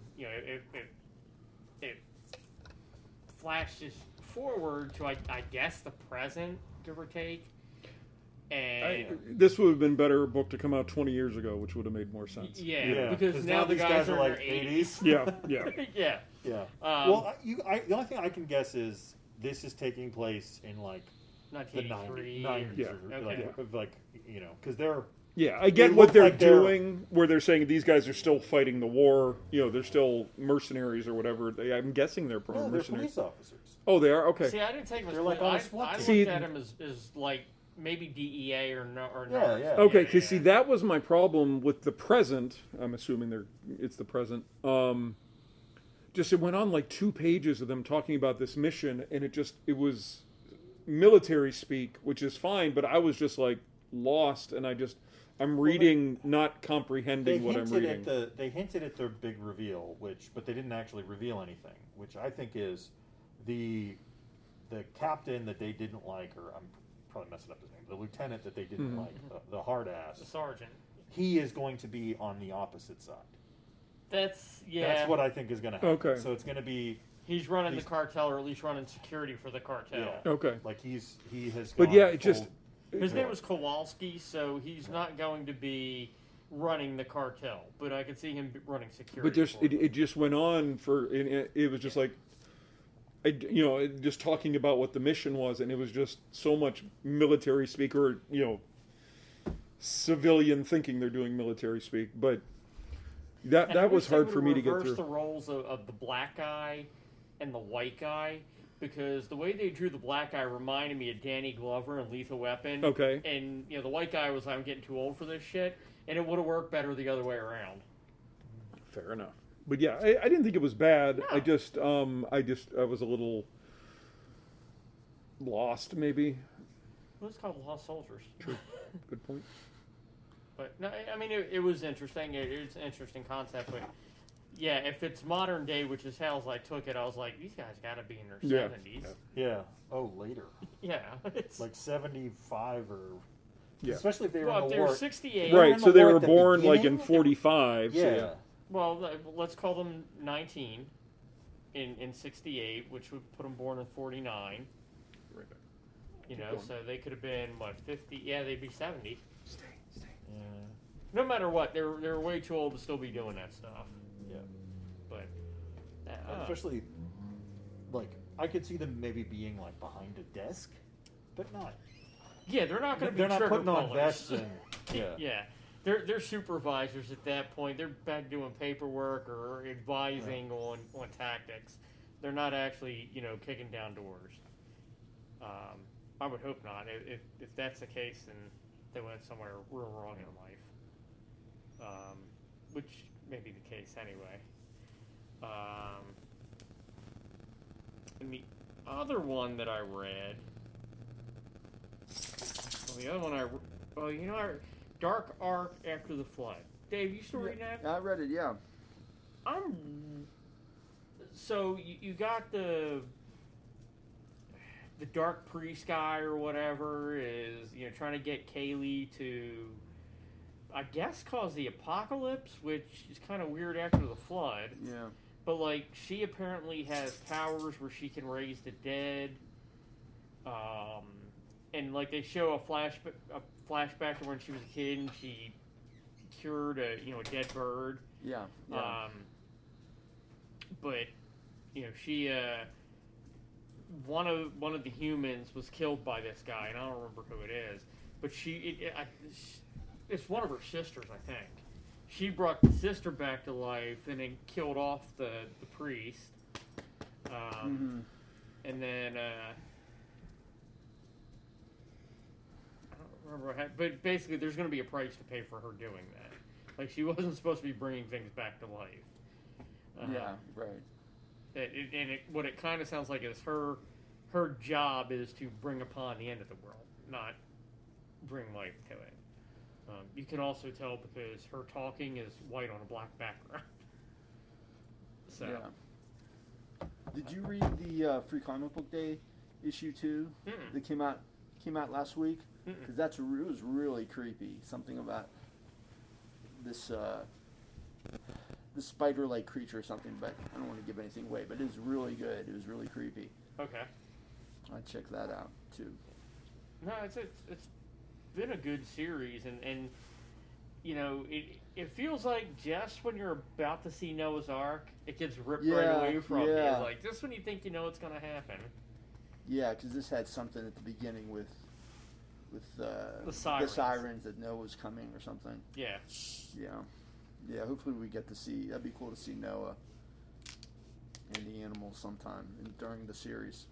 Speaker 2: it flashes forward to I guess the present, give or take. And
Speaker 1: this would have been better book to come out 20 years ago, which would have made more sense.
Speaker 2: Yeah, because now the guys are in their 80s.
Speaker 1: Yeah.
Speaker 2: Yeah.
Speaker 4: Well, the only thing I can guess is this is taking place in like the 90s.
Speaker 1: Yeah.
Speaker 4: Because they're...
Speaker 1: Yeah, I get
Speaker 4: They
Speaker 1: what
Speaker 4: look
Speaker 1: they're
Speaker 4: like they're-
Speaker 1: doing, where they're saying these guys are still fighting the war. They're still mercenaries or whatever. I'm guessing they're
Speaker 4: No, they're
Speaker 1: mercenaries.
Speaker 4: police officers.
Speaker 1: Oh, they are? Okay.
Speaker 2: See, I didn't take them as
Speaker 4: They're like on a SWAT
Speaker 2: I
Speaker 4: team.
Speaker 2: looked at them as like maybe DEA or no.
Speaker 4: Yeah.
Speaker 1: Okay, because see, that was my problem with the present. I'm assuming it's the present. Just it went on like 2 pages of them talking about this mission, and it was military speak, which is fine, but I was just like lost, and I'm reading, not comprehending what I'm reading.
Speaker 4: They hinted at their big reveal, but they didn't actually reveal anything, which I think is the captain that they didn't like, or I'm probably messing up his name, the lieutenant that they didn't like, the hard ass.
Speaker 2: The sergeant.
Speaker 4: He is going to be on the opposite side.
Speaker 2: That's
Speaker 4: what I think is going to happen.
Speaker 1: Okay.
Speaker 4: So it's going to be...
Speaker 2: He's running the cartel, or at least running security for the cartel.
Speaker 4: Yeah.
Speaker 1: Okay.
Speaker 4: Like he has.
Speaker 1: But
Speaker 4: gone
Speaker 1: yeah, it just...
Speaker 2: His name was Kowalski, so he's not going to be running the cartel, but I could see him running security.
Speaker 1: But it just went on it was just like, just talking about what the mission was, and it was just so much military speak, or civilian thinking they're doing military speak, but that was hard for me to get through.
Speaker 2: Reverse the roles of the black guy and the white guy. Because the way they drew the black guy reminded me of Danny Glover in Lethal Weapon.
Speaker 1: Okay.
Speaker 2: And, the white guy was, I'm getting too old for this shit. And it would have worked better the other way around.
Speaker 1: Fair enough. But yeah, I didn't think it was bad.
Speaker 2: No.
Speaker 1: I was a little lost, maybe.
Speaker 2: It was called Lost Soldiers.
Speaker 1: True. Good point.
Speaker 2: But, no, I mean, it was interesting. It's an interesting concept, but... Yeah, if it's modern day, which is how I took it, I was like, these guys got to be in their 70s.
Speaker 4: Yeah. Oh, later.
Speaker 2: Yeah. It's
Speaker 4: Like 75 or...
Speaker 1: Yeah.
Speaker 4: Especially if they were
Speaker 2: well,
Speaker 4: in
Speaker 2: if
Speaker 4: the
Speaker 2: they were
Speaker 4: war.
Speaker 2: 68.
Speaker 1: Right, so they
Speaker 4: war
Speaker 1: were
Speaker 4: at the
Speaker 1: born like in
Speaker 4: beginning?
Speaker 1: 45.
Speaker 4: Yeah.
Speaker 1: So yeah.
Speaker 2: Well, let's call them 19 in 68, which would put them born in 49.
Speaker 1: Right.
Speaker 2: So they could have been, 50? Yeah, they'd be 70.
Speaker 1: Stay.
Speaker 4: Yeah.
Speaker 2: No matter what, they're way too old to still be doing that stuff.
Speaker 4: Yeah.
Speaker 2: But
Speaker 4: Especially, like, I could see them maybe being, like, behind a desk, but not.
Speaker 2: yeah, they're not going to be
Speaker 4: They're not
Speaker 2: trigger
Speaker 4: putting on
Speaker 2: pullers.
Speaker 4: vests and... Yeah.
Speaker 2: Yeah, they're supervisors at that point. They're back doing paperwork or advising on tactics. They're not actually, kicking down doors. I would hope not. If that's the case, then they went somewhere real wrong in life. Which may be the case anyway. And the other one that I read, Dark Ark After the Flood. Dave, you still reading that?
Speaker 3: I read it, yeah.
Speaker 2: So you got the Dark Priest guy or whatever is trying to get Kaylee to I guess, caused the apocalypse, which is kind of weird after the flood.
Speaker 3: Yeah.
Speaker 2: But, like, she apparently has powers where she can raise the dead. And, like, they show a flashback to when she was a kid and she cured a dead bird.
Speaker 3: Yeah. Yeah.
Speaker 2: But, she, one of the humans was killed by this guy, and I don't remember who it is. But it's one of her sisters, I think. She brought the sister back to life and then killed off the priest. And then, I don't remember but basically there's going to be a price to pay for her doing that. Like, she wasn't supposed to be bringing things back to life.
Speaker 3: Yeah, right.
Speaker 2: What it kind of sounds like is her job is to bring upon the end of the world, not bring life to it. You can also tell because her talking is white on a black background. So,
Speaker 3: yeah. Did you read the Free Comic Book Day issue 2 that came out last week? Because it was really creepy. Something about this spider-like creature or something, but I don't want to give anything away. But it was really good. It was really creepy.
Speaker 2: Okay.
Speaker 3: I'd check that out too.
Speaker 2: No, it's been a good series, and it feels like just when you're about to see Noah's Ark, it gets ripped right away from you. It's like just when you think you know it's going to happen.
Speaker 3: Yeah, because this had something at the beginning with
Speaker 2: the sirens
Speaker 3: that Noah was coming or something.
Speaker 2: Yeah.
Speaker 3: Yeah. Hopefully we get to see. That'd be cool to see Noah and the animals sometime during the series.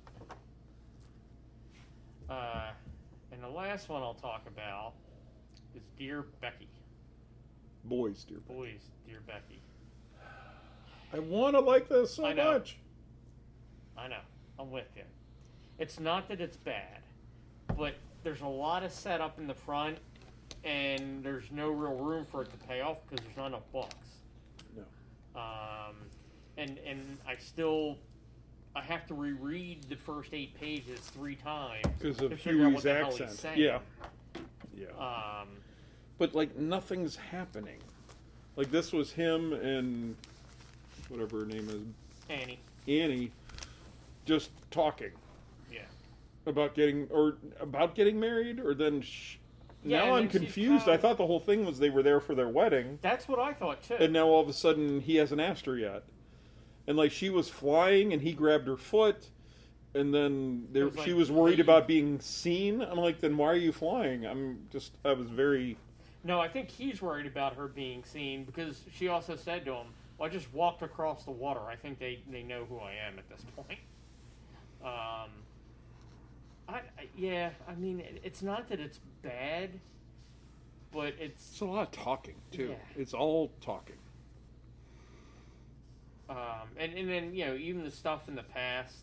Speaker 2: And the last one I'll talk about is Dear Becky.
Speaker 1: Boys, Dear
Speaker 2: Becky.
Speaker 1: I want to like this so much.
Speaker 2: I know. I'm with you. It's not that it's bad, but there's a lot of setup in the front, and there's no real room for it to pay off because there's not enough books.
Speaker 1: No.
Speaker 2: And I have to reread the first 8 pages 3 times
Speaker 1: because of
Speaker 2: figure out what
Speaker 1: Huey's
Speaker 2: the hell he's
Speaker 1: accent.
Speaker 2: saying.
Speaker 1: Yeah. But like nothing's happening. Like this was him and whatever her name is, Annie, just talking.
Speaker 2: Yeah.
Speaker 1: About getting married, or then. Now I'm confused. I thought the whole thing was they were there for their wedding.
Speaker 2: That's what I thought too.
Speaker 1: And now all of a sudden he hasn't asked her yet. And like she was flying and he grabbed her foot, and then she was worried about being seen. I'm like, then why are you flying? I was very.
Speaker 2: No, I think he's worried about her being seen because she also said to him, well, I just walked across the water. I think they know who I am at this point. I mean, it's not that it's bad, but it's
Speaker 1: a lot of talking too.
Speaker 2: Yeah.
Speaker 1: It's all talking.
Speaker 2: And then even the stuff in the past,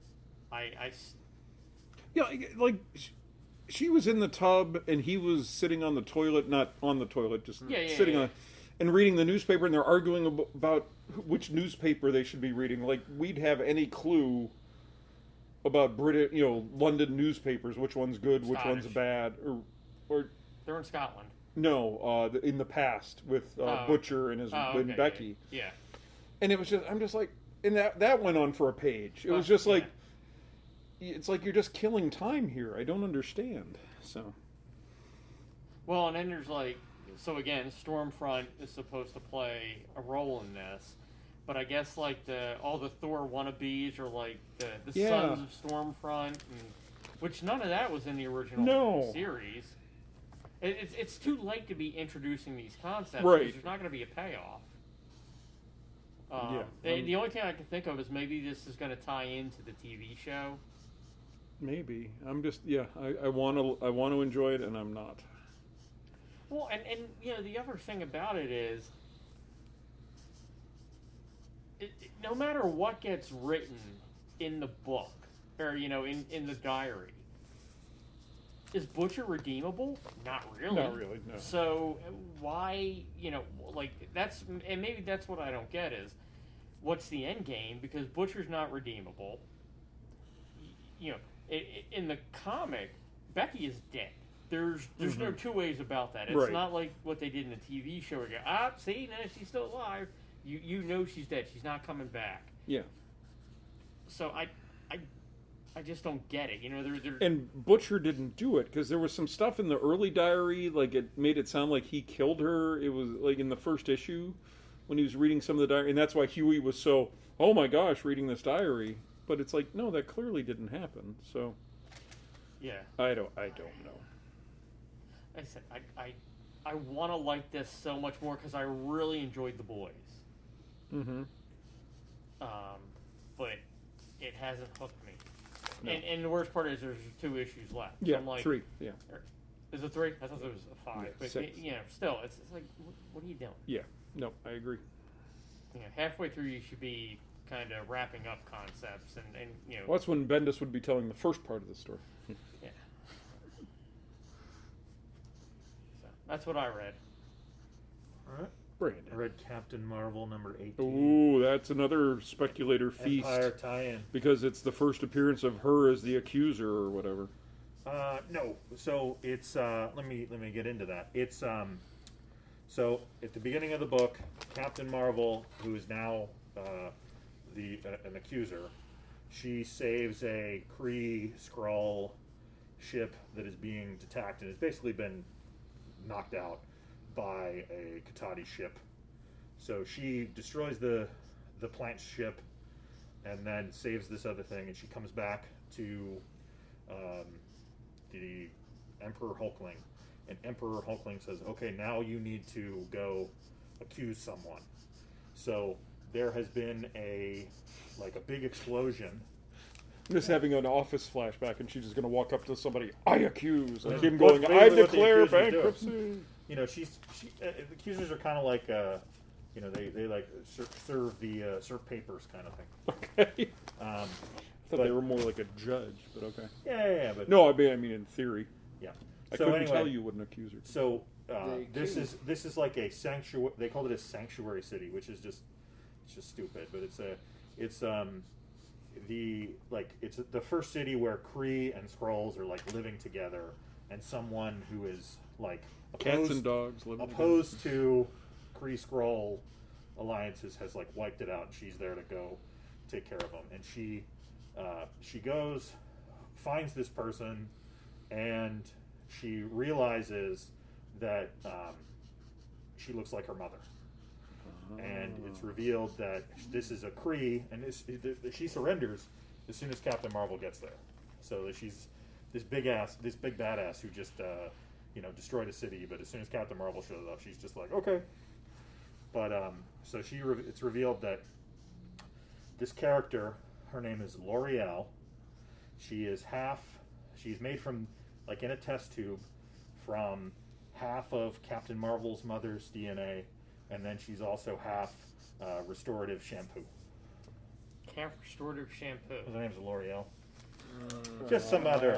Speaker 1: like she was in the tub and he was sitting on the toilet, not on the toilet, just sitting on, and reading the newspaper, and they're arguing about which newspaper they should be reading. Like we'd have any clue about British, London newspapers, which one's good, which one's bad, or
Speaker 2: they're in Scotland.
Speaker 1: No, in the past with Butcher and and Becky.
Speaker 2: Yeah.
Speaker 1: And it was I'm just like, and that went on for a page. It was just like, it's like you're just killing time here. I don't understand. So.
Speaker 2: Well, and then there's so again, Stormfront is supposed to play a role in this. But I guess all the Thor wannabes are like the Sons of Stormfront, which none of that was in the original series. It's too late to be introducing these concepts because there's not going to be a payoff. The only thing I can think of is maybe this is going to tie into the TV show.
Speaker 1: Maybe. I'm just I want to enjoy it, and I'm not.
Speaker 2: Well, and the other thing about it is. No matter what gets written in the book, or in the diary, is Butcher redeemable? Not really.
Speaker 1: Not really. No.
Speaker 2: So why and maybe that's what I don't get is what's the end game, because Butcher's not redeemable. In the comic, Becky is dead. there's no two ways about that. It's
Speaker 1: Right.
Speaker 2: not like what they did in the TV show where you go, see, now she's still alive. You know she's dead. She's not coming back.
Speaker 1: Yeah.
Speaker 2: So I just don't get it. You know, they're
Speaker 1: And Butcher didn't do it because there was some stuff in the early diary, like it made it sound like he killed her. It was like in the first issue when he was reading some of the diary, and that's why Huey was so, oh my gosh, reading this diary. But it's like, no, that clearly didn't happen. So
Speaker 2: yeah.
Speaker 1: I don't know.
Speaker 2: Like I said, I want to like this so much more because I really enjoyed The Boys.
Speaker 1: Mm-hmm.
Speaker 2: But it hasn't hooked me.
Speaker 1: No.
Speaker 2: And the worst part is there's 2 issues left. So
Speaker 1: Yeah,
Speaker 2: I'm like,
Speaker 1: 3. Yeah.
Speaker 2: Is it 3? I thought there was a 5.
Speaker 1: Yeah,
Speaker 2: but
Speaker 1: 6.
Speaker 2: Still, it's like, what are you doing?
Speaker 1: Yeah. No, I agree.
Speaker 2: Halfway through you should be kind of wrapping up concepts and
Speaker 1: Well, that's when Bendis would be telling the first part of the story.
Speaker 2: yeah. So that's what I read.
Speaker 4: All right.
Speaker 1: Brandon.
Speaker 4: I read Captain Marvel number 18.
Speaker 1: Ooh, that's another speculator feast.
Speaker 4: Empire tie-in.
Speaker 1: Because it's the first appearance of her as the accuser or whatever.
Speaker 4: No. So it's let me get into that. It's so at the beginning of the book, Captain Marvel, who is now an accuser, she saves a Kree Skrull ship that is being attacked and has basically been knocked out by a Katati ship. So she destroys the plant ship and then saves this other thing, and she comes back to the Emperor Hulkling, and Emperor Hulkling says, okay, now you need to go accuse someone. So there has been a big explosion.
Speaker 1: Just having an office flashback, and she's just going to walk up to somebody, I accuse, and
Speaker 4: That's
Speaker 1: him going,
Speaker 4: basically
Speaker 1: I
Speaker 4: what the
Speaker 1: declare
Speaker 4: accusers do.
Speaker 1: bankruptcy.
Speaker 4: You know, the accusers are kind of like, they like serve papers kind of thing.
Speaker 1: Okay.
Speaker 4: Um,
Speaker 1: I thought they were more like a judge, but okay.
Speaker 4: yeah, but
Speaker 1: No, I mean in theory.
Speaker 4: yeah.
Speaker 1: I
Speaker 4: So
Speaker 1: couldn't
Speaker 4: anyway,
Speaker 1: tell you what an accuser.
Speaker 4: So
Speaker 3: They
Speaker 4: this
Speaker 3: accuse.
Speaker 4: is like a sanctuary. They called it a sanctuary city, which is just stupid. But it's the first city where Kree and Skrulls are like living together, and someone who is like
Speaker 1: Cats and dogs living
Speaker 4: opposed to Kree Skrull alliances has like wiped it out. She's there to go take care of them, and she goes, finds this person, and she realizes that she looks like her mother. And it's revealed that this is a Kree, and she surrenders as soon as Captain Marvel gets there. So that she's this big badass who just destroyed a city. But as soon as Captain Marvel shows up, she's just like, okay. But so it's revealed that this character, her name is L'Oreal. She's made from, like in a test tube, from half of Captain Marvel's mother's DNA, and then she's also half restorative shampoo.
Speaker 2: Half restorative shampoo.
Speaker 4: Her name's L'Oreal. Just some other.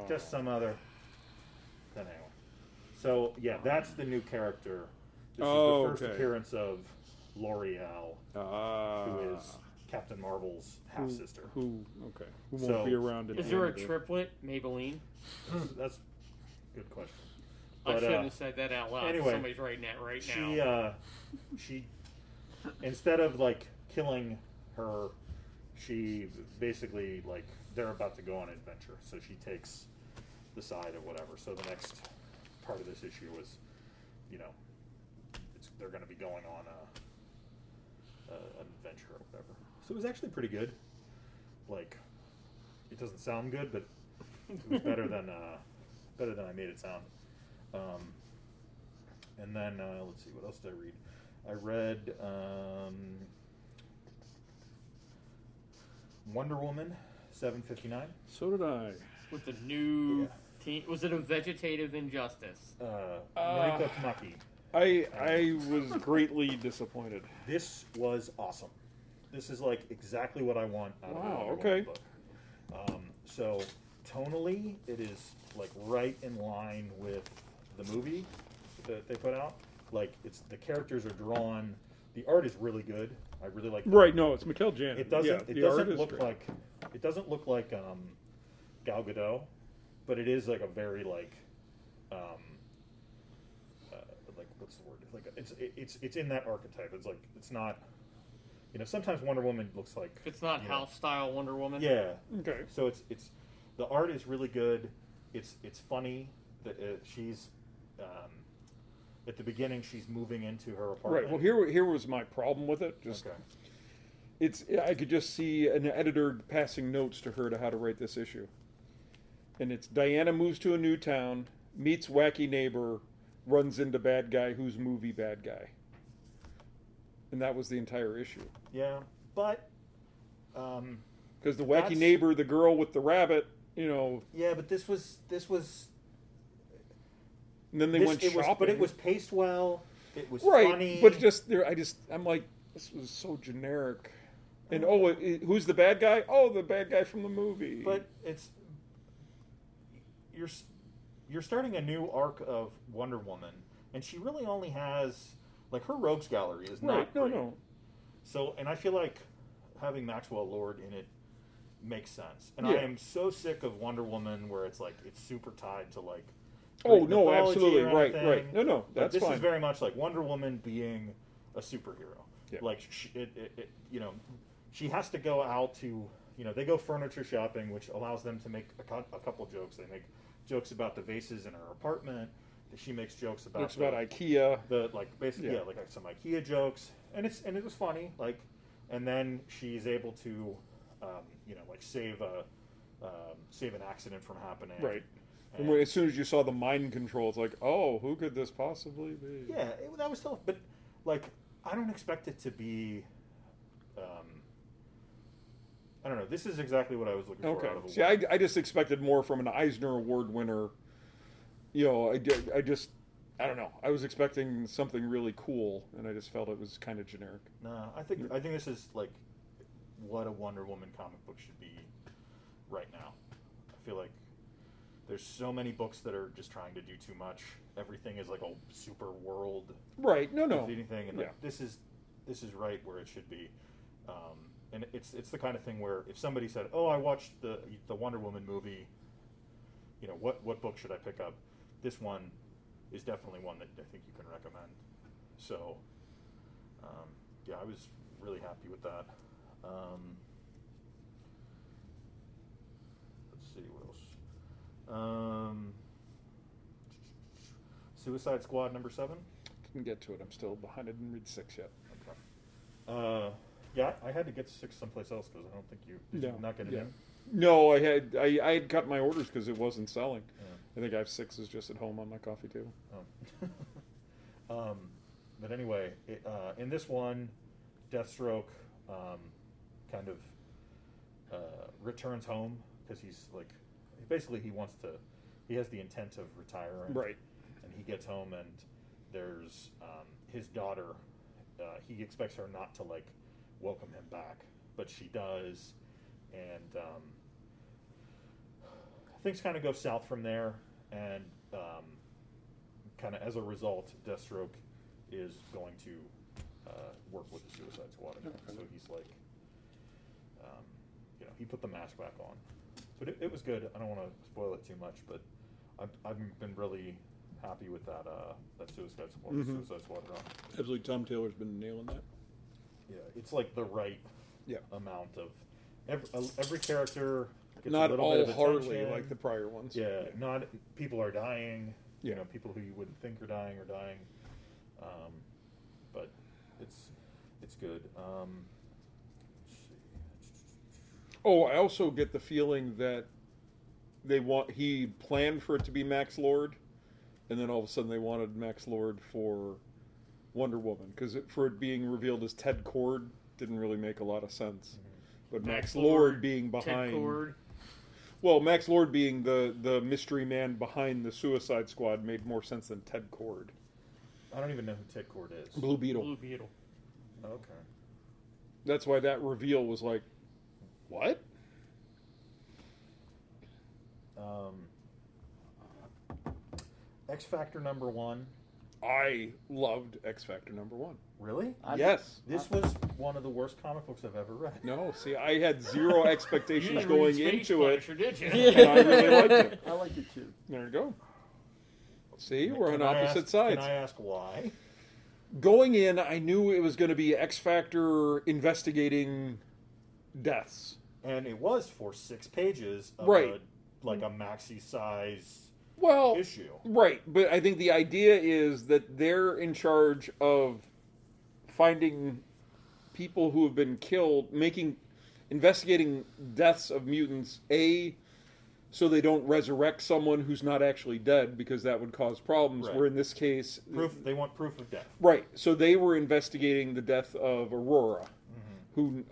Speaker 4: Anyway. So yeah, that's the new character. This is the first appearance of L'Oreal, who is Captain Marvel's half sister.
Speaker 1: Who won't be around at
Speaker 2: Is
Speaker 1: the
Speaker 2: there a
Speaker 1: end of it.
Speaker 2: triplet, Maybelline?
Speaker 4: That's a good question.
Speaker 2: I
Speaker 4: But,
Speaker 2: shouldn't have said that out loud.
Speaker 4: anyway,
Speaker 2: Somebody's writing that right now.
Speaker 4: She instead of like killing her, she basically like they're about to go on an adventure, so she takes the side of whatever. So the next part of this issue was, they're going to be going on an adventure or whatever. So it was actually pretty good. Like, it doesn't sound good, but it was better than I made it sound. And then let's see, what else did I read? I read Wonder Woman 759.
Speaker 1: So did I.
Speaker 2: With the new team. Was it a vegetative injustice?
Speaker 4: Marika Tamaki.
Speaker 1: I was greatly disappointed.
Speaker 4: This was awesome. This is like exactly what I want out of a
Speaker 1: Wow,
Speaker 4: Wonder
Speaker 1: okay.
Speaker 4: Woman book. So tonally, it is like right in line with the movie that they put out. Like the characters are drawn. The art is really good. I really like.
Speaker 1: Right, no, it's Mikkel Janin.
Speaker 4: It doesn't.
Speaker 1: Yeah,
Speaker 4: it
Speaker 1: the art
Speaker 4: doesn't
Speaker 1: is
Speaker 4: look
Speaker 1: great.
Speaker 4: like. It doesn't look like Gal Gadot, but it is like a very like
Speaker 6: like what's the word? Like it's in that archetype. It's like it's not. Sometimes Wonder Woman looks like
Speaker 2: It's not house style Wonder Woman.
Speaker 6: yeah.
Speaker 1: Okay.
Speaker 6: So it's the art is really good. It's funny that she's at the beginning she's moving into her apartment.
Speaker 1: Right. Well, here was my problem with it. Just
Speaker 6: Okay.
Speaker 1: I could just see an editor passing notes to her to how to write this issue. And it's Diana moves to a new town, meets wacky neighbor, runs into bad guy who's movie bad guy. And that was the entire issue.
Speaker 6: Yeah, but
Speaker 1: Because the wacky
Speaker 6: That's-
Speaker 1: neighbor, the girl with the rabbit,
Speaker 6: yeah, but this was
Speaker 1: and then they
Speaker 6: this,
Speaker 1: went
Speaker 6: it was,
Speaker 1: shopping.
Speaker 6: but it was paced well. It was
Speaker 1: right,
Speaker 6: funny.
Speaker 1: but I'm like, this was so generic. And who's the bad guy? Oh, the bad guy from the movie.
Speaker 6: But you're starting a new arc of Wonder Woman, and she really only has like her rogues gallery is not
Speaker 1: right,
Speaker 6: great.
Speaker 1: no.
Speaker 6: So, and I feel like having Maxwell Lord in it makes sense. And
Speaker 1: Yeah.
Speaker 6: I am so sick of Wonder Woman where it's like it's super tied to like
Speaker 1: Oh
Speaker 6: Greek
Speaker 1: no,
Speaker 6: mythology
Speaker 1: absolutely,
Speaker 6: or
Speaker 1: right.
Speaker 6: anything.
Speaker 1: No,
Speaker 6: Like,
Speaker 1: that's
Speaker 6: this
Speaker 1: fine.
Speaker 6: is very much like Wonder Woman being a superhero.
Speaker 1: Yeah.
Speaker 6: Like she has to go out to they go furniture shopping, which allows them to make a couple jokes. They make jokes about the vases in her apartment. She makes jokes about
Speaker 1: It's about IKEA.
Speaker 6: the like basically
Speaker 1: Yeah.
Speaker 6: like some IKEA jokes, and it was funny. Like, and then she's able to like save an accident from happening.
Speaker 1: Right.
Speaker 6: And,
Speaker 1: And as soon as you saw the mind control, it's like, oh, who could this possibly be?
Speaker 6: yeah, that was tough. But like, I don't expect it to be. I don't know. This is exactly what I was looking for
Speaker 1: Okay.
Speaker 6: out of a
Speaker 1: See, I just expected more from an Eisner Award winner. I don't know. I was expecting something really cool, and I just felt it was kind of generic.
Speaker 6: Nah, I think this is like what a Wonder Woman comic book should be right now. I feel like there's so many books that are just trying to do too much. Everything is like a super world
Speaker 1: Right. No.
Speaker 6: anything, and like,
Speaker 1: Yeah.
Speaker 6: this is right where it should be. And it's the kind of thing where if somebody said, "Oh, I watched the Wonder Woman movie," what book should I pick up? This one is definitely one that I think you can recommend. So, yeah, I was really happy with that. Let's see what else. Suicide Squad number 7.
Speaker 1: Didn't get to it. I'm still behind. I didn't read 6 yet.
Speaker 6: Okay. Yeah, I had to get 6 someplace else because I don't think did you not get it in.
Speaker 1: No, I had cut my orders because it wasn't selling. I think I have 6s just at home on my coffee table.
Speaker 6: Oh. But anyway, in this one, Deathstroke kind of returns home because he's like, basically he has the intent of retiring.
Speaker 1: Right.
Speaker 6: And he gets home and there's his daughter. He expects her not to like welcome him back, but she does, and things kind of go south from there. And kind of as a result, Deathstroke is going to work with the Suicide Squad again.
Speaker 1: Okay.
Speaker 6: So he's like, he put the mask back on, but it was good. I don't want to spoil it too much, but I've been really happy with that Suicide Squad, Suicide Squad run.
Speaker 1: Absolutely, Tom Taylor's been nailing that.
Speaker 6: Yeah, it's like the right
Speaker 1: Yeah.
Speaker 6: amount of every character. Gets
Speaker 1: Not
Speaker 6: a little
Speaker 1: all
Speaker 6: bit of
Speaker 1: Harley
Speaker 6: attention.
Speaker 1: like the prior ones.
Speaker 6: Yeah, not people are dying.
Speaker 1: Yeah.
Speaker 6: People who you wouldn't think are dying are dying. But it's good. Let's see.
Speaker 1: Oh, I also get the feeling that he planned for it to be Max Lord, and then all of a sudden they wanted Max Lord for Wonder Woman because for it being revealed as Ted Kord didn't really make a lot of sense. But Max Lord being behind,
Speaker 2: Ted Kord.
Speaker 1: well, Max Lord being the mystery man behind the Suicide Squad made more sense than Ted Kord.
Speaker 6: I don't even know who Ted Kord is.
Speaker 1: Blue Beetle.
Speaker 2: Blue Beetle.
Speaker 6: Okay.
Speaker 1: That's why that reveal was like, what?
Speaker 6: X Factor number 1.
Speaker 1: I loved X Factor #1.
Speaker 6: Really?
Speaker 1: Yes.
Speaker 6: This was one of the worst comic books I've ever read.
Speaker 1: No, see, I had zero
Speaker 2: You
Speaker 1: expectations
Speaker 2: didn't
Speaker 1: going
Speaker 2: read Space
Speaker 1: into it,
Speaker 2: Punisher, did you?
Speaker 1: and I really liked it.
Speaker 3: I like it too.
Speaker 1: There you go. See, we're on
Speaker 6: Can I
Speaker 1: opposite
Speaker 6: ask-
Speaker 1: sides.
Speaker 6: Can I ask why?
Speaker 1: Going in, I knew it was going to be X Factor investigating deaths.
Speaker 6: And it was for 6 pages of
Speaker 1: Right.
Speaker 6: a maxi size
Speaker 1: Well,
Speaker 6: issue.
Speaker 1: right, but I think the idea is that they're in charge of finding people who have been killed, investigating deaths of mutants, so they don't resurrect someone who's not actually dead, because that would cause problems.
Speaker 6: Right.
Speaker 1: Where in this case,
Speaker 6: They want proof of death.
Speaker 1: right, so they were investigating the death of Aurora, who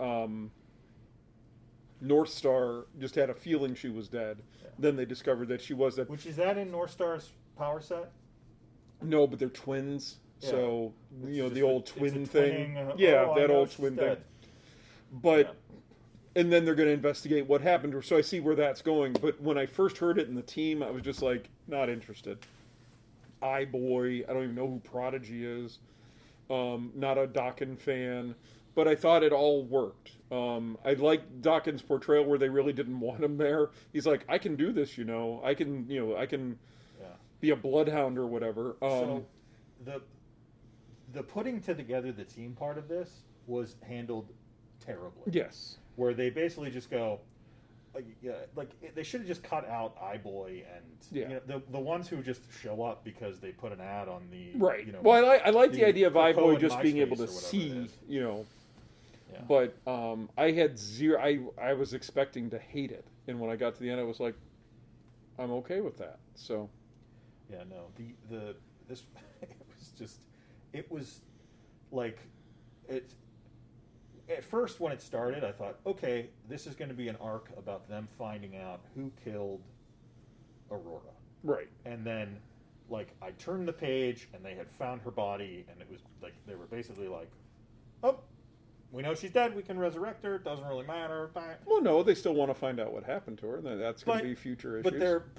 Speaker 1: North Star just had a feeling she was dead.
Speaker 6: Yeah.
Speaker 1: Then they discovered that she was dead.
Speaker 6: Which is that in North Star's power set?
Speaker 1: No, but they're twins.
Speaker 6: Yeah.
Speaker 1: So,
Speaker 6: It's
Speaker 1: the
Speaker 6: just
Speaker 1: old
Speaker 6: it's a
Speaker 1: twin
Speaker 6: twinning,
Speaker 1: thing.
Speaker 6: I
Speaker 1: That
Speaker 6: know
Speaker 1: old
Speaker 6: she's
Speaker 1: twin
Speaker 6: dead.
Speaker 1: thing. But,
Speaker 6: Yeah.
Speaker 1: and then they're going to investigate what happened to her. So I see where that's going. But when I first heard it in the team, I was just like, not interested. iBoy, I don't even know who Prodigy is. Not a Dawkins fan. But I thought it all worked. I liked Dawkins' portrayal where they really didn't want him there. He's like, I can do this, I can
Speaker 6: Yeah.
Speaker 1: be a bloodhound or whatever.
Speaker 6: So the putting together the team part of this was handled terribly.
Speaker 1: Yes.
Speaker 6: Where they basically just go, they should have just cut out iBoy and
Speaker 1: Yeah.
Speaker 6: the ones who just show up because they put an ad on the
Speaker 1: Right. Well, I like the idea of
Speaker 6: for
Speaker 1: iBoy
Speaker 6: and
Speaker 1: just being able
Speaker 6: MySpace
Speaker 1: to
Speaker 6: or whatever
Speaker 1: see,
Speaker 6: it is. Yeah.
Speaker 1: But I had zero. I was expecting to hate it, and when I got to the end, I was like, I'm okay with that. So
Speaker 6: Yeah, no. This it was like it. At first, when it started, I thought, okay, this is going to be an arc about them finding out who killed Aurora.
Speaker 1: right.
Speaker 6: And then, I turned the page, and they had found her body, and it was like they were basically like, "Oh, we know she's dead. We can resurrect her. Doesn't really matter."
Speaker 1: Well, no, they still want to find out what happened to her, and that's going
Speaker 6: But-
Speaker 1: to be future issues.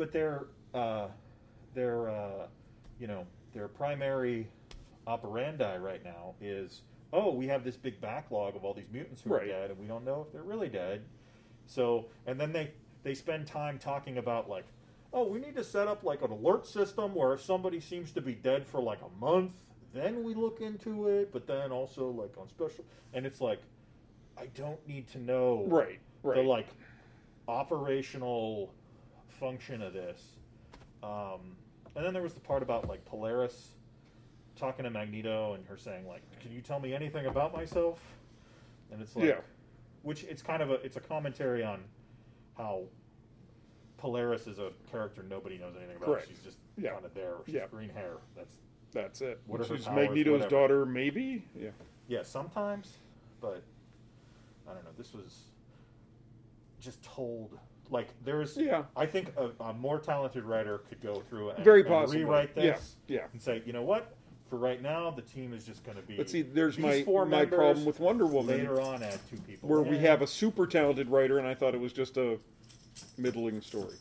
Speaker 6: Their primary operandi right now is, oh, we have this big backlog of all these mutants who are
Speaker 1: Right.
Speaker 6: dead, and we don't know if they're really dead. So, and then they spend time talking about oh, we need to set up an alert system where if somebody seems to be dead for a month, then we look into it. But then also on special, and it's I don't need to know
Speaker 1: right.
Speaker 6: the operational function of this. And then there was the part about Polaris talking to Magneto and her saying can you tell me anything about myself? And it's
Speaker 1: Yeah.
Speaker 6: which it's kind of it's a commentary on how Polaris is a character nobody knows anything about.
Speaker 1: Correct.
Speaker 6: She's just
Speaker 1: Yeah.
Speaker 6: kind of there. She's
Speaker 1: Yeah.
Speaker 6: green hair.
Speaker 1: That's it.
Speaker 6: What are her
Speaker 1: She's
Speaker 6: powers,
Speaker 1: Magneto's
Speaker 6: whatever.
Speaker 1: daughter, maybe. Yeah.
Speaker 6: Sometimes, but I don't know. This was just told there's.
Speaker 1: Yeah.
Speaker 6: I think a more talented writer could go through and,
Speaker 1: Very
Speaker 6: and
Speaker 1: possibly.
Speaker 6: rewrite this.
Speaker 1: Yeah.
Speaker 6: And say, you know what? For right now, the team is just going to be.
Speaker 1: But see, there's
Speaker 6: these
Speaker 1: my
Speaker 6: 4 members,
Speaker 1: problem with Wonder Woman,
Speaker 6: Later on, add 2 people.
Speaker 1: where we
Speaker 6: in.
Speaker 1: have a super talented writer, and I thought it was just a middling story.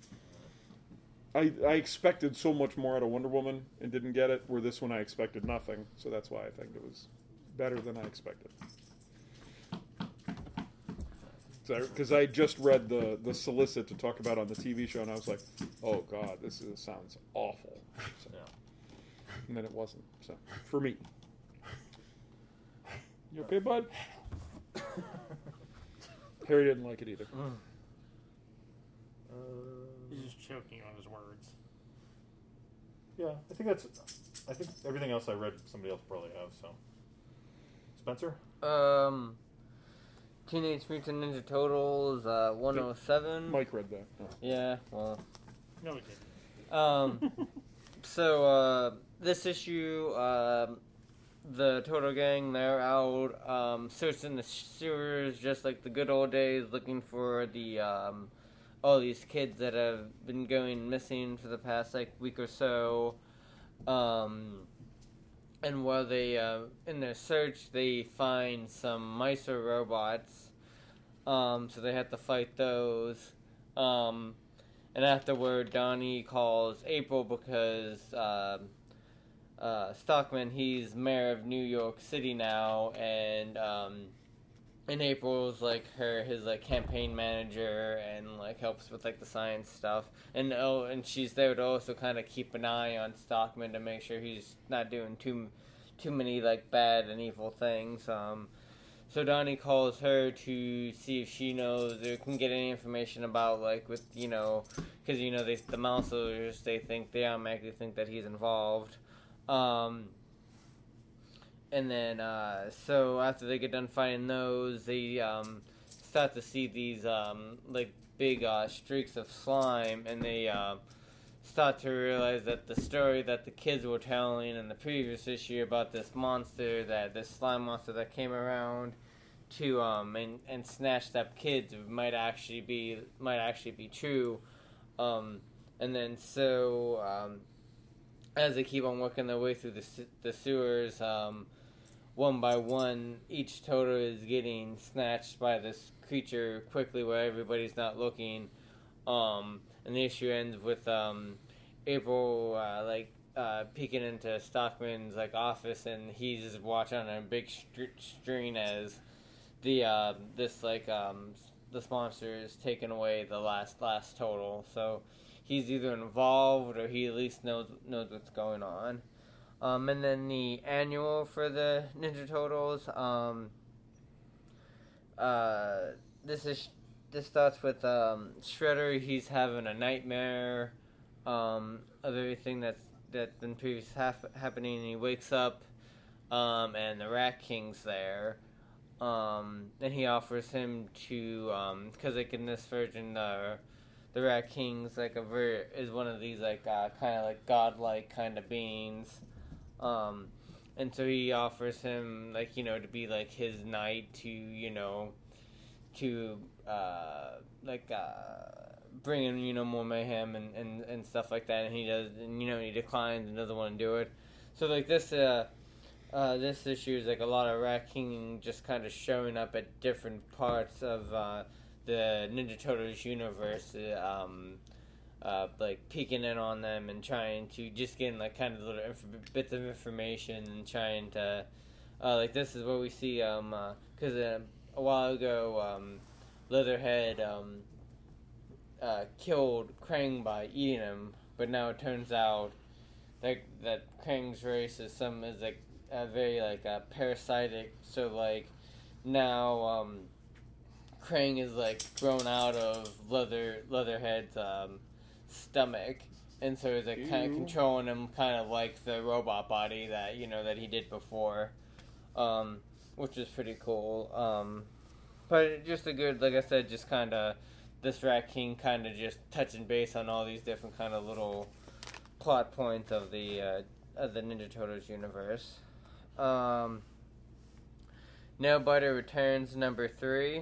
Speaker 1: I expected so much more out of Wonder Woman and didn't get it, where this one I expected nothing. So that's why I think it was better than I expected. Because I just read the solicit to talk about on the TV show, and I was like, oh, God, sounds awful. So,
Speaker 6: Yeah.
Speaker 1: and then it wasn't. So, for me. You okay, bud? Harry didn't like it either.
Speaker 2: He's just choking on his words.
Speaker 6: Yeah, I think everything else I read, somebody else probably have. So, Spencer.
Speaker 5: Teenage Mutant Ninja Turtles 107.
Speaker 1: Mike read that. Oh.
Speaker 5: Yeah, well.
Speaker 2: No, he didn't.
Speaker 5: So this issue, the Turtle Gang, they're out searching the sewers just like the good old days, looking for the all these kids that have been going missing for the past week or so. And while they in their search, they find some Meiser robots. So they have to fight those. And afterward, Donnie calls April because Stockman, he's mayor of New York City now, and and April's like his like campaign manager and like helps with like the science stuff, and she's there to also kind of keep an eye on Stockman to make sure he's not doing too many like bad and evil things. So Donnie calls her to see if she knows or can get any information about like with because the Mouseers they automatically think that he's involved. And then, so after they get done fighting those, they start to see these like big streaks of slime, and they start to realize that the story that the kids were telling in the previous issue about this slime monster that came around to and snatched up kids might actually be true. And then as they keep on working their way through the sewers, one by one, each Toto is getting snatched by this creature quickly where everybody's not looking. And the issue ends with April peeking into Stockman's like office, and he's just watching on a big screen as this monster is taking away the last Toto. So he's either involved or he at least knows what's going on. And then the annual for the Ninja Turtles. This starts with Shredder. He's having a nightmare of everything that's been previously happening. And he wakes up, and the Rat King's there. And he offers him to because like in this version the Rat King's like is one of these like kind of like godlike kind of beings. And so he offers him to be like his knight to bring in more mayhem and stuff like that, and he does, and he declines and doesn't want to do it. So like this issue is like a lot of Rat King just kind of showing up at different parts of the Ninja Turtles universe, like peeking in on them and trying to just get like kind of little bits of information and trying to like this is what we see because a while ago Leatherhead killed Krang by eating him, but now it turns out that Krang's race is like very like parasitic, so like now Krang is like grown out of Leatherhead's stomach, and so he's like kind of controlling him, kind of like the robot body that that he did before, which is pretty cool. But just a good, like I said, just kind of this Rat King kind of just touching base on all these different kind of little plot points of the Ninja Turtles universe. Nail Biter Returns #3.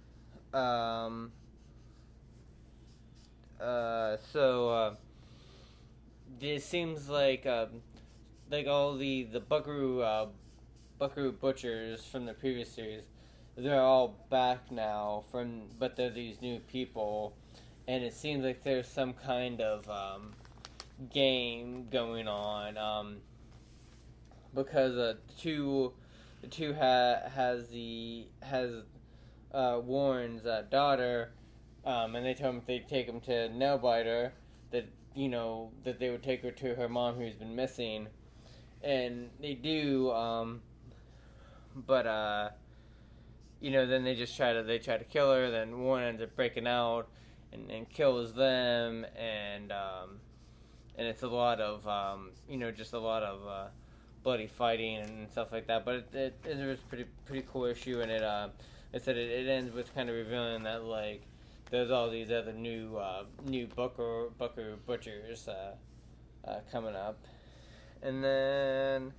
Speaker 5: It seems like all the Buckaroo Butchers from the previous series, they're all back now but they're these new people, and it seems like there's some kind of game going on because the two has Warren's daughter, and they told him if they'd take him to Nailbiter, that that they would take her to her mom who's been missing, and they do, but then they try to kill her. Then Warren ends up breaking out and kills them, and it's a lot of just a lot of bloody fighting and stuff like that. But it was pretty cool issue, and it ends with kind of revealing that like there's all these other new Buckaroo Butchers coming up, and then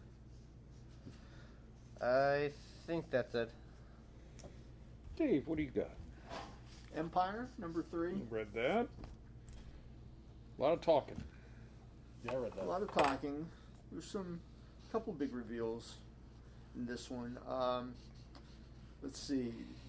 Speaker 5: I think that's it.
Speaker 1: Dave, what do you got?
Speaker 3: Empire #3.
Speaker 1: Read that. A lot of talking.
Speaker 6: Yeah, I read that.
Speaker 3: A lot of talking. There's couple big reveals in this one. Let's see.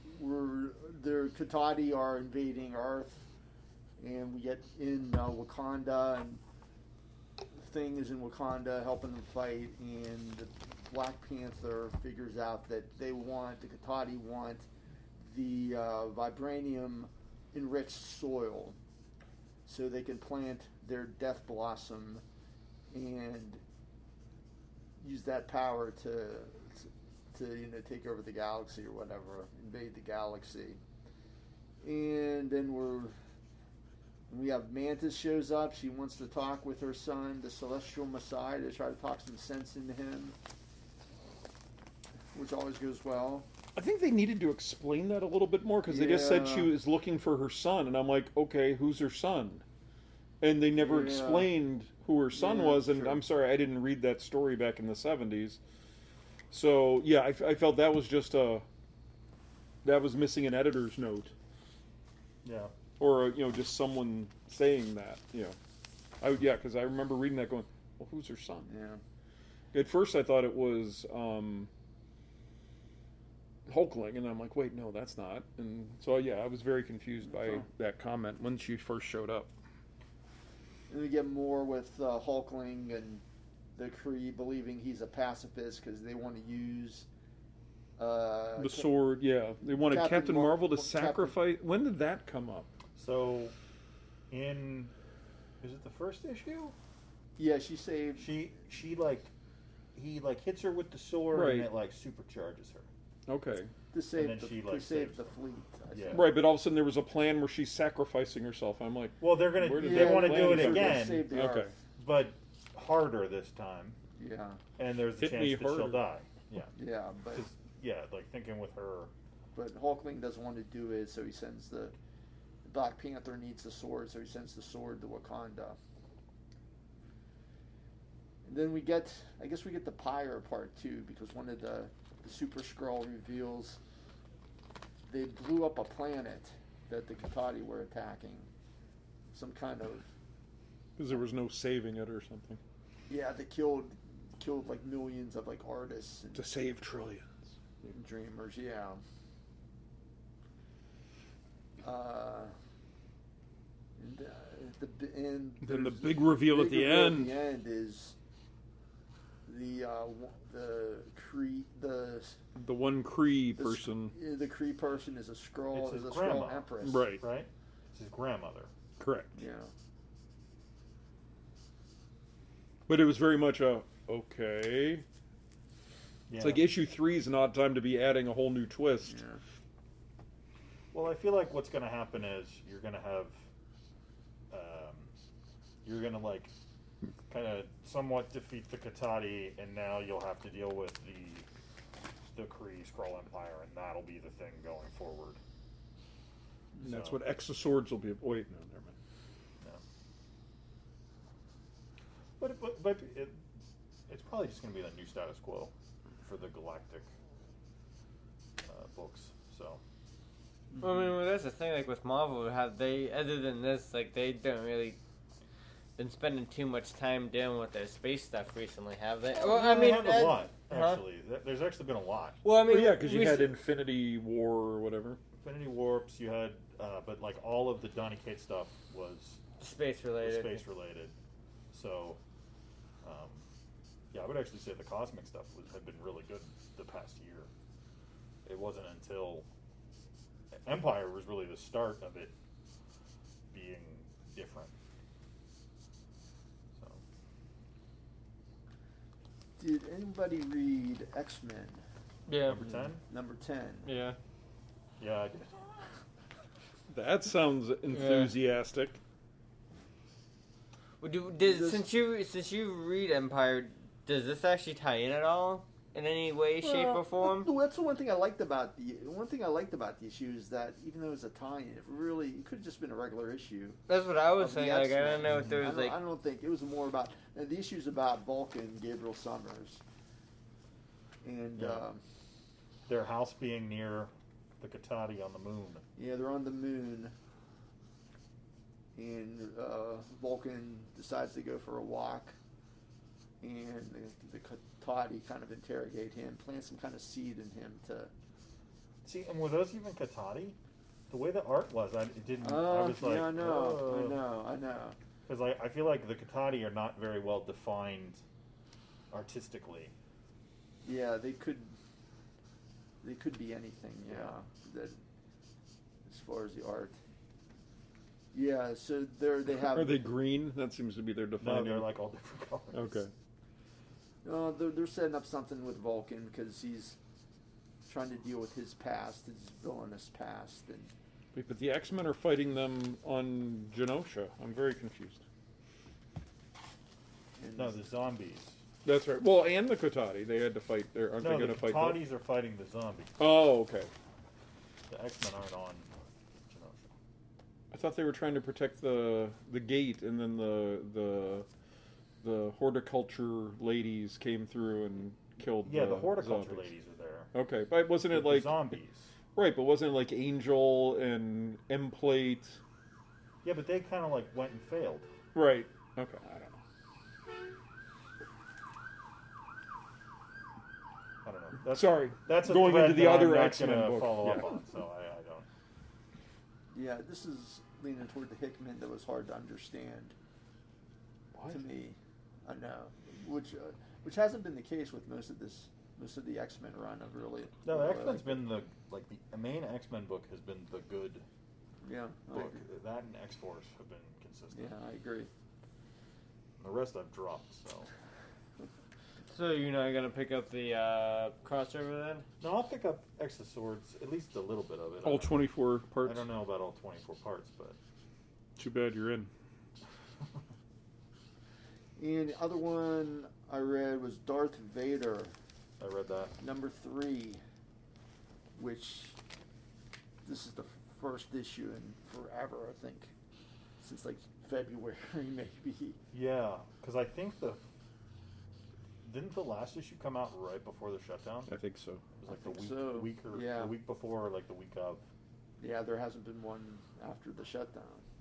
Speaker 3: Katati are invading Earth, and we get in Wakanda, and Thing is in Wakanda helping them fight, and the Black Panther figures out that the Katati want the vibranium enriched soil so they can plant their death blossom and use that power to take over the galaxy or whatever, invade the galaxy. And then we have Mantis shows up. She wants to talk with her son, the Celestial Messiah, to try to talk some sense into him, which always goes well.
Speaker 1: I think they needed to explain that a little bit more because they just said she was looking for her son, and I'm like, okay, who's her son? And they never explained who her son was, and I'm sorry, I didn't read that story back in the 70s. So, yeah, I felt that was just that was missing an editor's note.
Speaker 6: Yeah.
Speaker 1: Or, just someone saying that, because I remember reading that going, well, who's her son?
Speaker 3: Yeah.
Speaker 1: At first I thought it was Hulkling, and I'm like, wait, no, that's not. And so, yeah, I was very confused by that comment when she first showed up.
Speaker 3: And we get more with Hulkling and the Kree believing he's a pacifist because they want to use
Speaker 1: the sword. Yeah, they wanted Captain Marvel to sacrifice. When did that come up?
Speaker 6: So, is it the first issue?
Speaker 3: Yeah, she saved.
Speaker 6: He hits her with the sword and it supercharges her.
Speaker 1: Okay.
Speaker 3: To save
Speaker 6: and then
Speaker 3: the fleet.
Speaker 6: Yeah.
Speaker 1: Right, but all of a sudden there was a plan where she's sacrificing herself. I'm like,
Speaker 6: well, they want to do it again,
Speaker 3: Save the Earth.
Speaker 6: but harder this time.
Speaker 3: Yeah.
Speaker 6: And there's a chance that she'll die. Yeah.
Speaker 3: Yeah, but
Speaker 6: thinking with her.
Speaker 3: But Hulkling doesn't want to do it, so he sends the Black Panther needs the sword, so he sends the sword to Wakanda. And then we get the Pyre part too, because one of the Super Skrull reveals they blew up a planet that the Katati were attacking. Some kind of...
Speaker 1: Because there was no saving it or something.
Speaker 3: Yeah, they killed like millions of like artists. And
Speaker 1: to save trillions.
Speaker 3: Dreamers, yeah. And
Speaker 1: then the big reveal at the end.
Speaker 3: At the end is the Kree,
Speaker 1: the one Kree person.
Speaker 3: The Kree person is a Skrull,
Speaker 6: is a
Speaker 3: Skrull Empress.
Speaker 1: Right.
Speaker 6: It's his grandmother.
Speaker 1: Correct.
Speaker 3: Yeah.
Speaker 1: But it was very much okay.
Speaker 6: Yeah.
Speaker 1: It's like issue 3 is an odd time to be adding a whole new twist.
Speaker 3: Yeah.
Speaker 6: Well, I feel like what's going to happen is you're going to have, kind of somewhat defeat the Katati, and now you'll have to deal with the Kree Skrull Empire, and that'll be the thing going forward.
Speaker 1: And that's what Exoswords will be. Wait, no, never mind.
Speaker 6: No. But it's probably just going to be the new status quo for the Galactic books. So.
Speaker 5: Well, I mean, well, that's the thing. Like with Marvel, have they, other than this, like they don't really been spending too much time dealing with their space stuff recently, have they?
Speaker 6: Well, I mean, they have a lot actually. There's actually been a lot.
Speaker 5: Well, I mean,
Speaker 1: yeah, because you had Infinity War or whatever.
Speaker 6: Infinity Warps. You had, but like all of the Donny Cates stuff was
Speaker 5: space related.
Speaker 6: So, yeah, I would actually say the cosmic stuff had been really good the past year. It wasn't until Empire was really the start of it being different. So,
Speaker 3: did anybody read X-Men?
Speaker 5: Yeah.
Speaker 6: Number 10?
Speaker 3: Number 10.
Speaker 5: Yeah.
Speaker 6: Yeah, I did.
Speaker 1: That sounds enthusiastic.
Speaker 5: Well, since you read Empire, does this actually tie in at all in any way, shape, or form?
Speaker 3: That's the one thing I liked about the issue is that even though it was a tie-in, it could have just been a regular issue.
Speaker 5: That's what I was saying. Like, I don't know if there was
Speaker 3: I don't think it was more about the issue's about Vulcan, Gabriel Summers, and
Speaker 6: their house being near the Katati on the moon.
Speaker 3: Yeah, they're on the moon, and Vulcan decides to go for a walk, and the Katati kind of interrogate him, plant some kind of seed in him to...
Speaker 6: See, and were those even Katati? The way the art was, it didn't... I was like,
Speaker 3: yeah, I know.
Speaker 6: Because I feel like the Katati are not very well defined artistically.
Speaker 3: Yeah, they could be anything, yeah. far as the art. Yeah, so they have.
Speaker 1: Are they green? That seems to be their
Speaker 6: No,
Speaker 1: defining.
Speaker 6: they're like all different colors.
Speaker 1: Okay.
Speaker 3: They're setting up something with Vulcan because he's trying to deal with his past, his villainous past, and
Speaker 1: Wait, but the X-Men are fighting them on Genosha. I'm very confused.
Speaker 6: No, the zombies.
Speaker 1: That's right. Well, and the Kotati, they had to fight. Aren't
Speaker 6: No,
Speaker 1: they
Speaker 6: the
Speaker 1: going to fight?
Speaker 6: Toddies are fighting the zombies.
Speaker 1: Oh, okay.
Speaker 6: The X-Men aren't on Genosha.
Speaker 1: I thought they were trying to protect the gate, and then the horticulture ladies came through and killed.
Speaker 6: Yeah, the horticulture
Speaker 1: zombies.
Speaker 6: ladies are there.
Speaker 1: Okay, but wasn't it
Speaker 6: The
Speaker 1: like
Speaker 6: zombies?
Speaker 1: right? But wasn't it like Angel and M-Plate?
Speaker 6: Yeah, but they kind of like went and failed.
Speaker 1: Right. Okay. I don't know.
Speaker 6: I don't know. That's,
Speaker 1: Sorry.
Speaker 6: That's a
Speaker 1: Going
Speaker 6: thread
Speaker 1: into the
Speaker 6: that
Speaker 1: other
Speaker 6: I'm not
Speaker 1: X-Men
Speaker 6: gonna
Speaker 1: book.
Speaker 6: follow up
Speaker 1: Yeah.
Speaker 6: on, so I don't.
Speaker 3: yeah, this is leaning toward the Hickman that was hard to understand to me. I know, which hasn't been the case with most of the X-Men run of really.
Speaker 6: No, the
Speaker 3: really
Speaker 6: X-Men's
Speaker 3: like
Speaker 6: been the main X-Men book has been the good
Speaker 3: Yeah, I
Speaker 6: book.
Speaker 3: agree.
Speaker 6: That and X-Force have been consistent.
Speaker 3: Yeah, I agree.
Speaker 6: The rest I've dropped.
Speaker 5: So you're not gonna pick up the crossover then?
Speaker 6: No, I'll pick up X of Swords, at least a little bit of it.
Speaker 1: All 24
Speaker 6: I
Speaker 1: parts.
Speaker 6: don't know about all 24 parts, but
Speaker 1: Too bad you're in.
Speaker 3: And the other one I read was Darth Vader,
Speaker 6: I read that.
Speaker 3: number 3, which this is the first issue in forever, I think, since like February maybe.
Speaker 6: Yeah, because I think didn't the last issue come out right before the shutdown?
Speaker 1: I think so.
Speaker 6: It was like
Speaker 3: I
Speaker 6: the
Speaker 3: think
Speaker 6: week,
Speaker 3: so.
Speaker 6: week or
Speaker 3: Yeah.
Speaker 6: the week before, or like the week of.
Speaker 3: Yeah, there hasn't been one after the shutdown.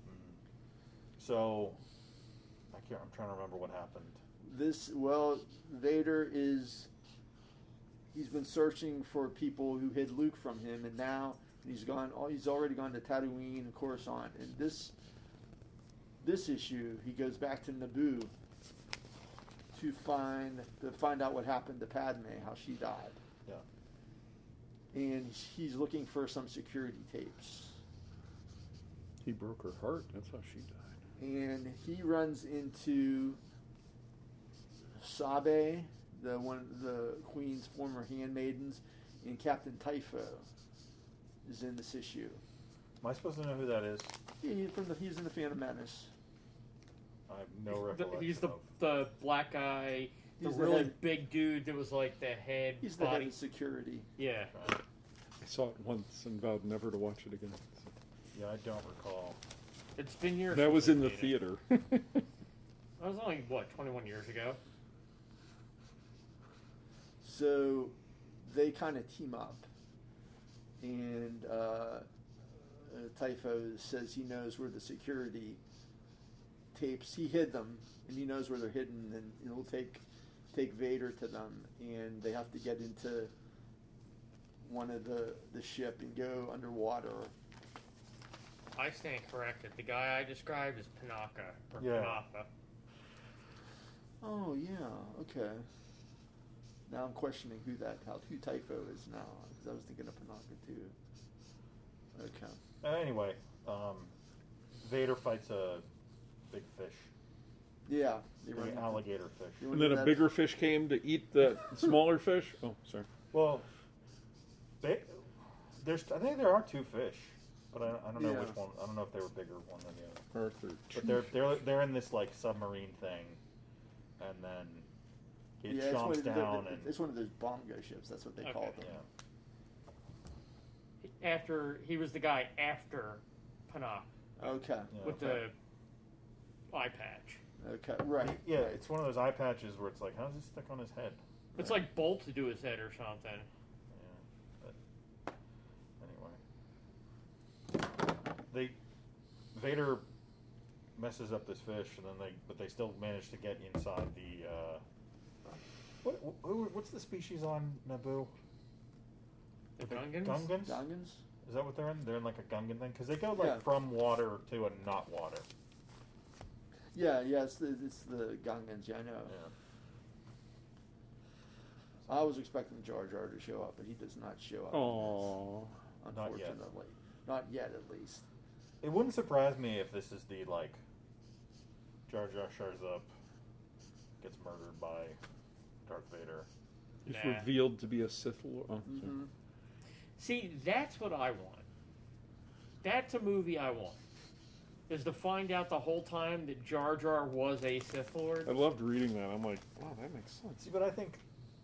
Speaker 6: So, I'm trying to remember what happened.
Speaker 3: Vader he's been searching for people who hid Luke from him, and now he's already gone to Tatooine and Coruscant. And this issue, he goes back to Naboo to find out what happened to Padme, how she died.
Speaker 6: Yeah.
Speaker 3: And he's looking for some security tapes.
Speaker 1: He broke her heart. That's how she died.
Speaker 3: And he runs into Sabe, one of the Queen's former handmaidens, and Captain Typho is in this issue.
Speaker 6: Am I supposed to know who that is?
Speaker 3: He's in the Phantom Menace.
Speaker 6: I have no recollection.
Speaker 2: He's
Speaker 6: of.
Speaker 2: the black guy, the
Speaker 3: He's the
Speaker 2: really
Speaker 3: head-
Speaker 2: big dude that was like the head
Speaker 3: He's the head
Speaker 2: body.
Speaker 3: of security.
Speaker 2: Yeah.
Speaker 1: I saw it once and vowed never to watch it again. So.
Speaker 6: Yeah, I don't recall.
Speaker 2: It's been years.
Speaker 1: That
Speaker 2: since
Speaker 1: was
Speaker 2: they
Speaker 1: in the
Speaker 2: made it.
Speaker 1: theater.
Speaker 2: That was only 21 years ago.
Speaker 3: So they kind of team up, and Typho says he knows where the security tapes, he hid them, and he knows where they're hidden, and he'll take Vader to them, and they have to get into one of the ship and go underwater.
Speaker 2: I stand corrected. The guy I described is Panaka or
Speaker 6: Yeah.
Speaker 2: Panaka.
Speaker 3: Oh yeah, okay. Now I'm questioning who Typho is now, because I was thinking of Panaka too. Okay.
Speaker 6: Anyway, Vader fights a big fish,
Speaker 3: Yeah, they run
Speaker 6: an
Speaker 3: into-
Speaker 6: alligator fish.
Speaker 3: they run
Speaker 1: And then
Speaker 3: into
Speaker 1: a
Speaker 3: that-
Speaker 1: bigger fish came to eat the smaller fish. Oh, sorry.
Speaker 6: Well, I think there are two fish, but I don't know
Speaker 3: Yeah.
Speaker 6: which one. I don't know if they were bigger one than the other.
Speaker 1: Arthur.
Speaker 6: But they're in this like submarine thing, and then it
Speaker 3: it's one
Speaker 6: chomps
Speaker 3: of the-
Speaker 6: down and
Speaker 3: it's one of those bongo ships. That's what they call
Speaker 2: Okay.
Speaker 3: them.
Speaker 2: After he was the guy after Panaka
Speaker 3: Okay.
Speaker 6: Yeah.
Speaker 2: with the eye patch.
Speaker 3: Okay. Right.
Speaker 6: Yeah,
Speaker 3: right.
Speaker 6: it's one of those eye patches where it's like, how does it stick on his head?
Speaker 2: It's like bolt to do his head or something.
Speaker 6: Yeah. But anyway, Vader messes up this fish, and then they still manage to get inside the. What's the species on Naboo?
Speaker 2: The Gungans?
Speaker 6: Gungans?
Speaker 3: Gungans?
Speaker 6: Is that what they're in? They're in like a Gungan thing because they go like
Speaker 3: Yeah.
Speaker 6: from water to a not water.
Speaker 3: Yeah. It's the Gungans. Yeah, I know.
Speaker 6: Yeah.
Speaker 3: I was expecting Jar Jar to show up, but he does not show up.
Speaker 1: Aww.
Speaker 3: Unfortunately. Not yet, at least.
Speaker 6: It wouldn't surprise me if this is the like Jar Jar shows up, gets murdered by Darth Vader.
Speaker 1: It's
Speaker 2: Nah.
Speaker 1: revealed to be a Sith Lord. Oh, sorry.
Speaker 3: Mm-hmm.
Speaker 2: See, that's what I want. That's a movie I want. Is to find out the whole time that Jar Jar was a Sith Lord.
Speaker 1: I loved reading that. I'm like, wow, that makes sense.
Speaker 6: See, but I think,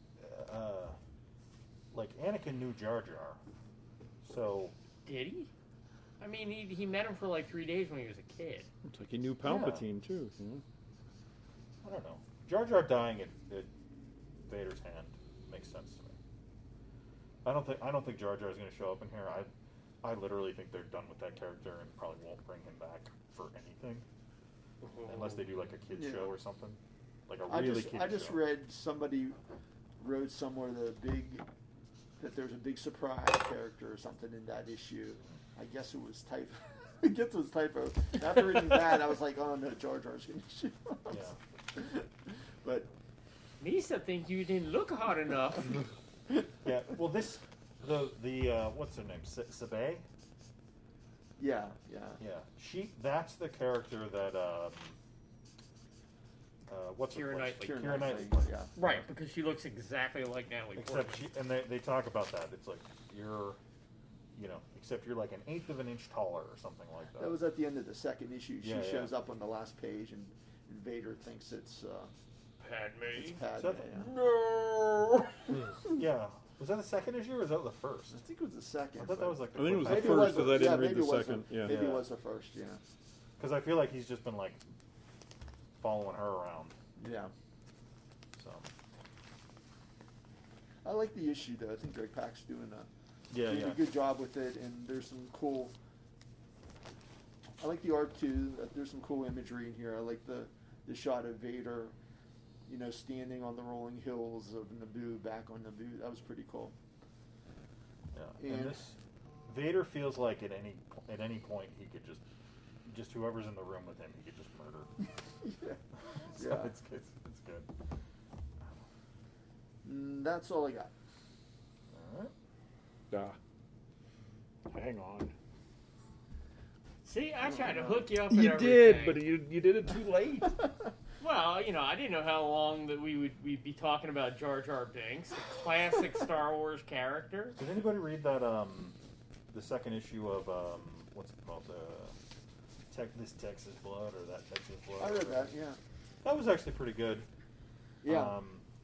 Speaker 6: like Anakin knew Jar Jar, so
Speaker 2: Did he? I mean, he met him for like 3 days when he was a kid.
Speaker 1: It's like he knew Palpatine too. You know?
Speaker 6: I don't know. Jar Jar dying at Vader's hand makes sense to me. I don't think Jar Jar is going to show up in here. I literally think they're done with that character and probably won't bring him back for anything unless they do like a kids
Speaker 3: Yeah.
Speaker 6: show or something, like a
Speaker 3: I
Speaker 6: really
Speaker 3: just,
Speaker 6: kids
Speaker 3: I just
Speaker 6: show.
Speaker 3: read somebody wrote somewhere that there's a big surprise character or something in that issue. I guess it was typo. I guess it was typo. After reading that, I was like, oh no, Jar Jar's going to show up.
Speaker 6: Yeah.
Speaker 3: But
Speaker 2: Nisa think you didn't look hard enough.
Speaker 6: Yeah. Well, the what's her name? Sabe?
Speaker 3: yeah.
Speaker 6: Yeah. That's the character that what's her
Speaker 2: Keira
Speaker 6: place?
Speaker 2: Knightley.
Speaker 6: Keira Knightley.
Speaker 3: Yeah.
Speaker 2: Right, because she looks exactly like Natalie Portman.
Speaker 6: Except they talk about that. It's like except you're like an eighth of an inch taller or something like that.
Speaker 3: That was at the end of the second issue. She
Speaker 6: Yeah,
Speaker 3: shows
Speaker 6: yeah.
Speaker 3: up on the last page, and Vader thinks it's
Speaker 2: Padme.
Speaker 3: Padme.
Speaker 6: that-
Speaker 3: Yeah.
Speaker 2: No.
Speaker 6: Yeah. Was that the second issue or was that the first?
Speaker 3: I think it was the second.
Speaker 6: I thought that was like
Speaker 1: I think it was the
Speaker 3: Maybe
Speaker 1: first,
Speaker 3: was
Speaker 1: because I didn't read
Speaker 3: maybe
Speaker 1: the
Speaker 3: it was
Speaker 1: second. Yeah.
Speaker 3: Maybe it
Speaker 6: Yeah.
Speaker 3: was the first. Yeah.
Speaker 6: Because I feel like he's just been like following her around.
Speaker 3: Yeah.
Speaker 6: So
Speaker 3: I like the issue though. I think Greg Pak's doing
Speaker 6: yeah.
Speaker 3: a good job with it, and there's some cool. I like the art too. There's some cool imagery in here. I like the shot of Vader, standing on the rolling hills of Naboo, back on Naboo. That was pretty cool.
Speaker 6: Yeah. And
Speaker 3: And-
Speaker 6: this Vader feels like at any point he could just whoever's in the room with him, he could just murder.
Speaker 3: Yeah.
Speaker 6: So
Speaker 3: Yeah.
Speaker 6: it's good.
Speaker 3: That's all I got.
Speaker 6: All right.
Speaker 1: Hang on.
Speaker 2: See, I tried to hook you up. And
Speaker 1: You
Speaker 2: everything.
Speaker 1: did, but you did it too late.
Speaker 2: Well, I didn't know how long that we'd be talking about Jar Jar Binks, the classic Star Wars character.
Speaker 6: Did anybody read that the second issue of what's it called, this Texas Blood or that Texas Blood?
Speaker 3: I read that. Yeah.
Speaker 6: That was actually pretty good.
Speaker 3: Yeah.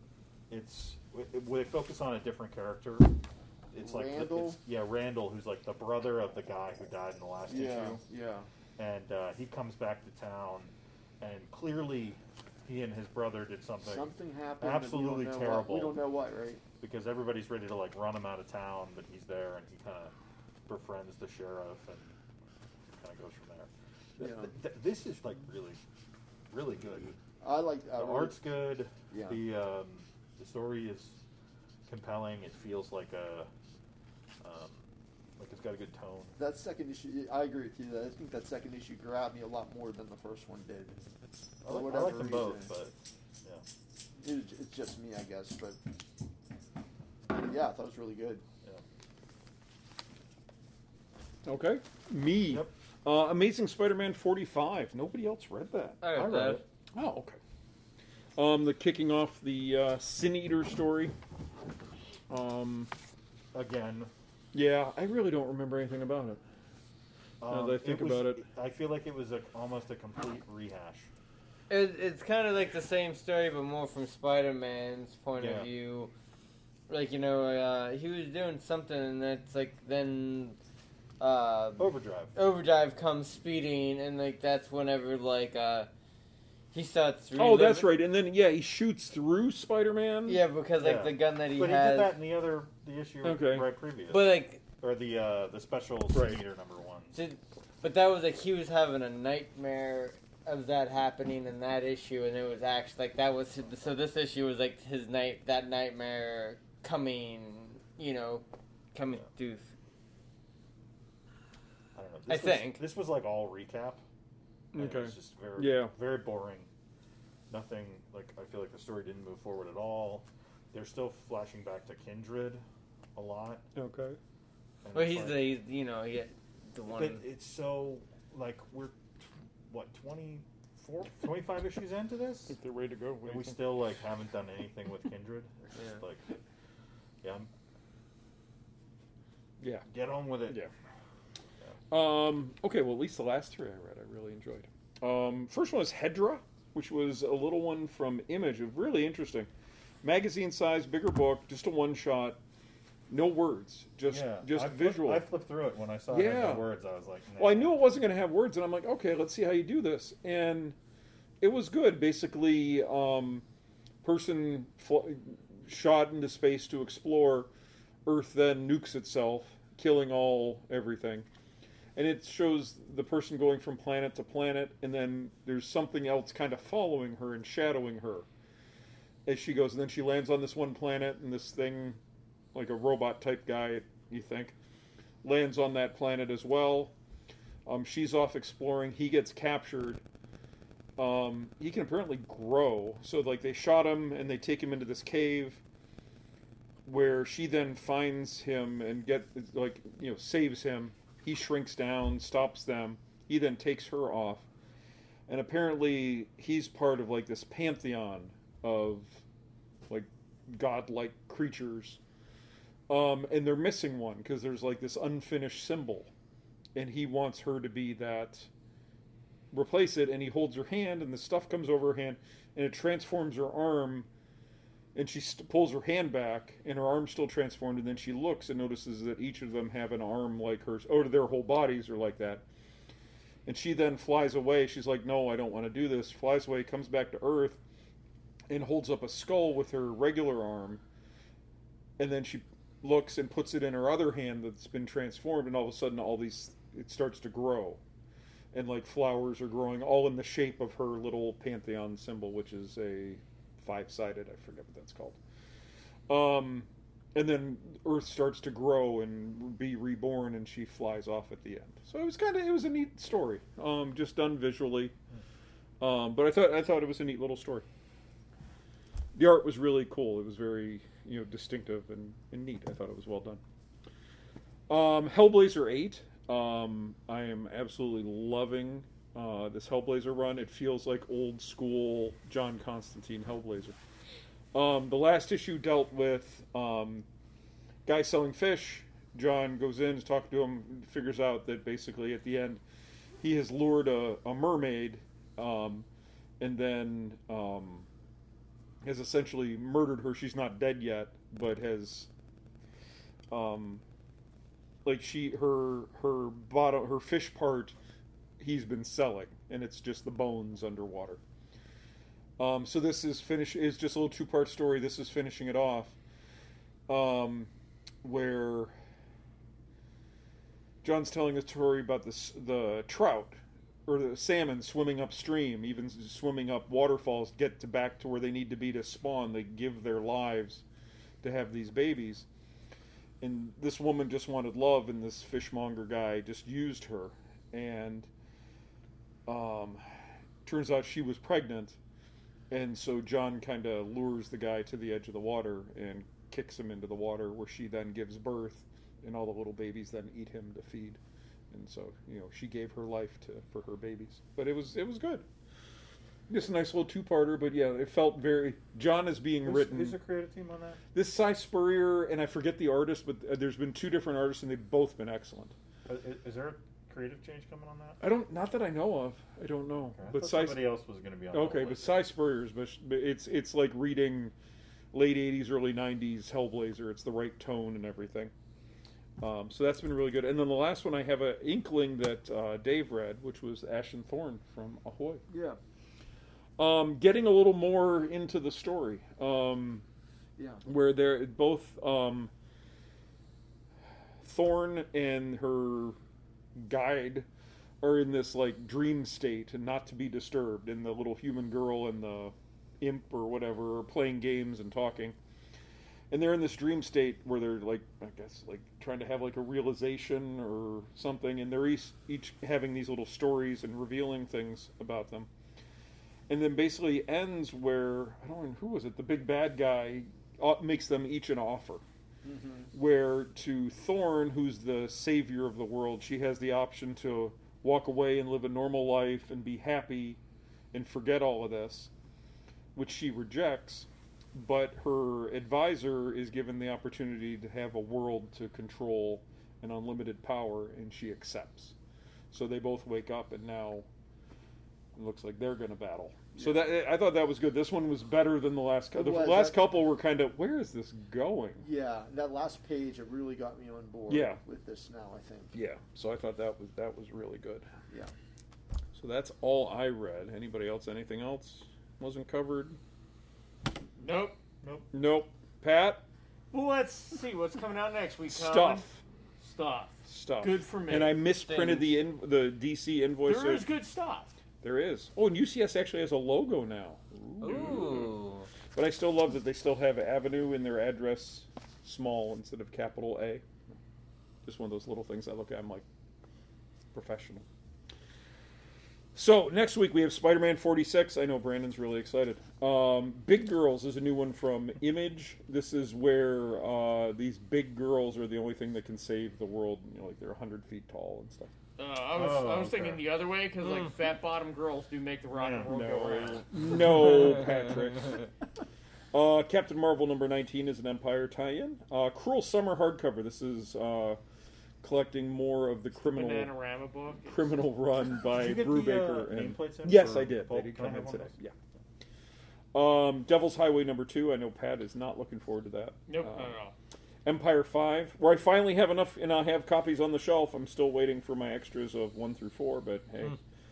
Speaker 6: They focus on a different character. It's like
Speaker 3: Randall?
Speaker 6: Randall, who's like the brother of the guy who died in the last issue,
Speaker 3: Yeah.
Speaker 6: and he comes back to town, and clearly he and his brother did something
Speaker 3: Something happened. and
Speaker 6: absolutely
Speaker 3: we don't know
Speaker 6: terrible.
Speaker 3: What. We don't know what, right?
Speaker 6: because everybody's ready to like run him out of town, but he's there and he kind of befriends the sheriff and kind of goes from there.
Speaker 3: Yeah.
Speaker 6: This is like really, really good.
Speaker 3: I like
Speaker 6: The art's good.
Speaker 3: Yeah.
Speaker 6: The story is compelling. It feels like it's got a good tone.
Speaker 3: That second issue. I agree with you. I think that second issue grabbed me a lot more than the first one did.
Speaker 6: I
Speaker 3: For
Speaker 6: like
Speaker 3: whatever
Speaker 6: them both,
Speaker 3: reason.
Speaker 6: but yeah.
Speaker 3: It's just me, I guess. But yeah, I thought it was really good.
Speaker 1: Okay. Me.
Speaker 6: Yep.
Speaker 1: Amazing Spider-Man 45. Nobody else read that.
Speaker 5: I read
Speaker 6: read
Speaker 5: that.
Speaker 6: it.
Speaker 1: Oh, okay. The kicking off the Sin Eater story.
Speaker 6: Again,
Speaker 1: Yeah, I really don't remember anything about it. Now that I think about it.
Speaker 6: I feel like it was almost a complete rehash.
Speaker 5: It's kind of like the same story, but more from Spider-Man's point
Speaker 6: Yeah.
Speaker 5: of view. Like, he was doing something, and that's like, then
Speaker 6: Overdrive.
Speaker 5: Overdrive comes speeding, and like that's whenever he starts.
Speaker 1: Oh, that's
Speaker 5: reliving-
Speaker 1: right. And then, yeah, he shoots through Spider-Man.
Speaker 5: Yeah, because like
Speaker 6: Yeah.
Speaker 5: the gun that he
Speaker 6: But
Speaker 5: has.
Speaker 6: he did that in the issue
Speaker 1: Okay.
Speaker 6: right previous.
Speaker 5: But like,
Speaker 6: or the special
Speaker 1: Right.
Speaker 6: Sin Eater #1.
Speaker 5: but that was like he was having a nightmare of that happening in that issue, and it was actually like that was so. This issue was like that nightmare coming, coming through.
Speaker 6: I don't know.
Speaker 5: I think.
Speaker 6: This was like all recap. And
Speaker 1: Okay.
Speaker 6: It was just
Speaker 1: Yeah.
Speaker 6: very boring. Nothing, like, I feel like the story didn't move forward at all. They're still flashing back to Kindred a lot.
Speaker 1: Okay.
Speaker 6: And
Speaker 5: Well,
Speaker 6: it's
Speaker 5: he's
Speaker 6: like-
Speaker 5: the the one.
Speaker 6: But it's so like we're 25 issues into this,
Speaker 1: If they're ready to go, what do
Speaker 6: and
Speaker 1: you
Speaker 6: we
Speaker 1: think?
Speaker 6: still like haven't done anything with Kindred. It's just like,
Speaker 1: Yeah.
Speaker 6: get on with it.
Speaker 1: Yeah. Okay, well, at least the last three I read, I really enjoyed. First one was Hedra, which was a little one from Image, really interesting. Magazine size, bigger book, just a one shot, no words, just visual.
Speaker 6: I flipped through it when I saw it had no words. I was like, nah.
Speaker 1: Well, I knew it wasn't going to have words, and I'm like, okay, let's see how you do this. And it was good. Basically, person shot into space to explore. Earth then nukes itself, killing everything. And it shows the person going from planet to planet, and then there's something else kind of following her and shadowing her as she goes. And then she lands on this one planet, and this thing, like a robot-type guy, you think, lands on that planet as well. She's off exploring. He gets captured. He can apparently grow. So, like, they shot him, and they take him into this cave where she then finds him and saves him. He shrinks down, stops them. He then takes her off. And apparently he's part of like this pantheon of like godlike creatures. And they're missing one because there's like this unfinished symbol. And he wants her to be that, replace it. And he holds her hand and the stuff comes over her hand and it transforms her arm. And she pulls her hand back, and her arm's still transformed, and then she looks and notices that each of them have an arm like hers, or their whole bodies are like that. And she then flies away. She's like, no, I don't want to do this. Flies away, comes back to Earth, and holds up a skull with her regular arm. And then she looks and puts it in her other hand that's been transformed, and all of a sudden it starts to grow. And like flowers are growing all in the shape of her little pantheon symbol, which is a 5-sided, I forget what that's called. And then Earth starts to grow and be reborn, and she flies off at the end. So it was a neat story, just done visually. But I thought it was a neat little story. The art was really cool. It was very distinctive and neat. I thought it was well done. Hellblazer 8. I am absolutely loving this Hellblazer run. It feels like old school John Constantine Hellblazer. The last issue dealt with guy selling fish. John goes in, is talking to him, figures out that basically at the end he has lured a mermaid and then has essentially murdered her. She's not dead yet, but has her fish part he's been selling, and it's just the bones underwater. So this is just a little 2-part story. This is finishing it off, where John's telling a story about the trout or the salmon swimming upstream, even swimming up waterfalls, get back to where they need to be to spawn. They give their lives to have these babies. And this woman just wanted love, and this fishmonger guy just used her. And turns out she was pregnant, and so John kind of lures the guy to the edge of the water and kicks him into the water, where she then gives birth, and all the little babies then eat him to feed. And so she gave her life for her babies. But it was good. Just a nice little 2-parter, but yeah, it felt very... John is being written...
Speaker 6: Who's the creative team on that?
Speaker 1: This Cy Spurrier, and I forget the artist, but there's been 2 different artists, and they've both been excellent.
Speaker 6: Is there a creative change coming on that?
Speaker 1: Not that I know of. I don't know.
Speaker 6: Okay.
Speaker 1: But
Speaker 6: somebody else was going to be on.
Speaker 1: Okay, but Cy Spurrier's, but it's like reading late 80s, early 90s Hellblazer. It's the right tone and everything. So that's been really good. And then the last one, I have an inkling that Dave read, which was Ash and Thorn from Ahoy.
Speaker 3: Yeah.
Speaker 1: Getting a little more into the story. Where they're both Thorn and her guide are in this like dream state and not to be disturbed, and the little human girl and the imp or whatever are playing games and talking. And they're in this dream state where they're like, I guess, like trying to have like a realization or something, and they're each having these little stories and revealing things about them. And then basically ends where, I don't know, who was it? The big bad guy makes them each an offer. where to Thorne, who's the savior of the world, she has the option to walk away and live a normal life and be happy and forget all of this, which she rejects. But her advisor is given the opportunity to have a world to control and unlimited power, and she accepts. So they both wake up, and now it looks like they're going to battle. So that I thought that was good. This one was better than the last. The last couple were kind of, where is this going?
Speaker 3: Yeah, that last page, it really got me on board. With this now, I think.
Speaker 1: Yeah. So I thought that was really good.
Speaker 3: Yeah.
Speaker 1: So that's all I read. Anybody else? Anything else wasn't covered? Nope. Pat?
Speaker 2: Well, let's see what's coming out next week.
Speaker 1: Stuff.
Speaker 2: Good for me.
Speaker 1: And I misprinted the DC invoice.
Speaker 2: There is good stuff.
Speaker 1: There is. Oh, and UCS actually has a logo now.
Speaker 5: Ooh.
Speaker 1: But I still love that they still have Avenue in their address small instead of capital A. Just one of those little things I look at. I'm like, professional. So, next week we have Spider-Man 46. I know Brandon's really excited. Big Girls is a new one from Image. This is where these big girls are the only thing that can save the world. You know, like they're 100 feet tall and stuff.
Speaker 2: I was thinking the other way, because like fat bottom girls do make the rock and roll go around.
Speaker 1: No, Patrick. Captain Marvel number 19 is an Empire tie-in. Cruel Summer hardcover. This is collecting more of the criminal
Speaker 2: Bananarama book.
Speaker 1: Criminal run by Brubaker.
Speaker 6: nameplates in
Speaker 1: Yes,
Speaker 6: for
Speaker 1: I did.
Speaker 6: Pulp?
Speaker 1: They did
Speaker 6: Can I
Speaker 1: come in
Speaker 6: have one
Speaker 1: today.
Speaker 6: of
Speaker 1: Yeah. Devil's Highway number 2. I know Pat is not looking forward to that.
Speaker 2: Nope, not at all.
Speaker 1: Empire 5, where I finally have enough, and I have copies on the shelf. I'm still waiting for my extras of 1 through 4, but hey.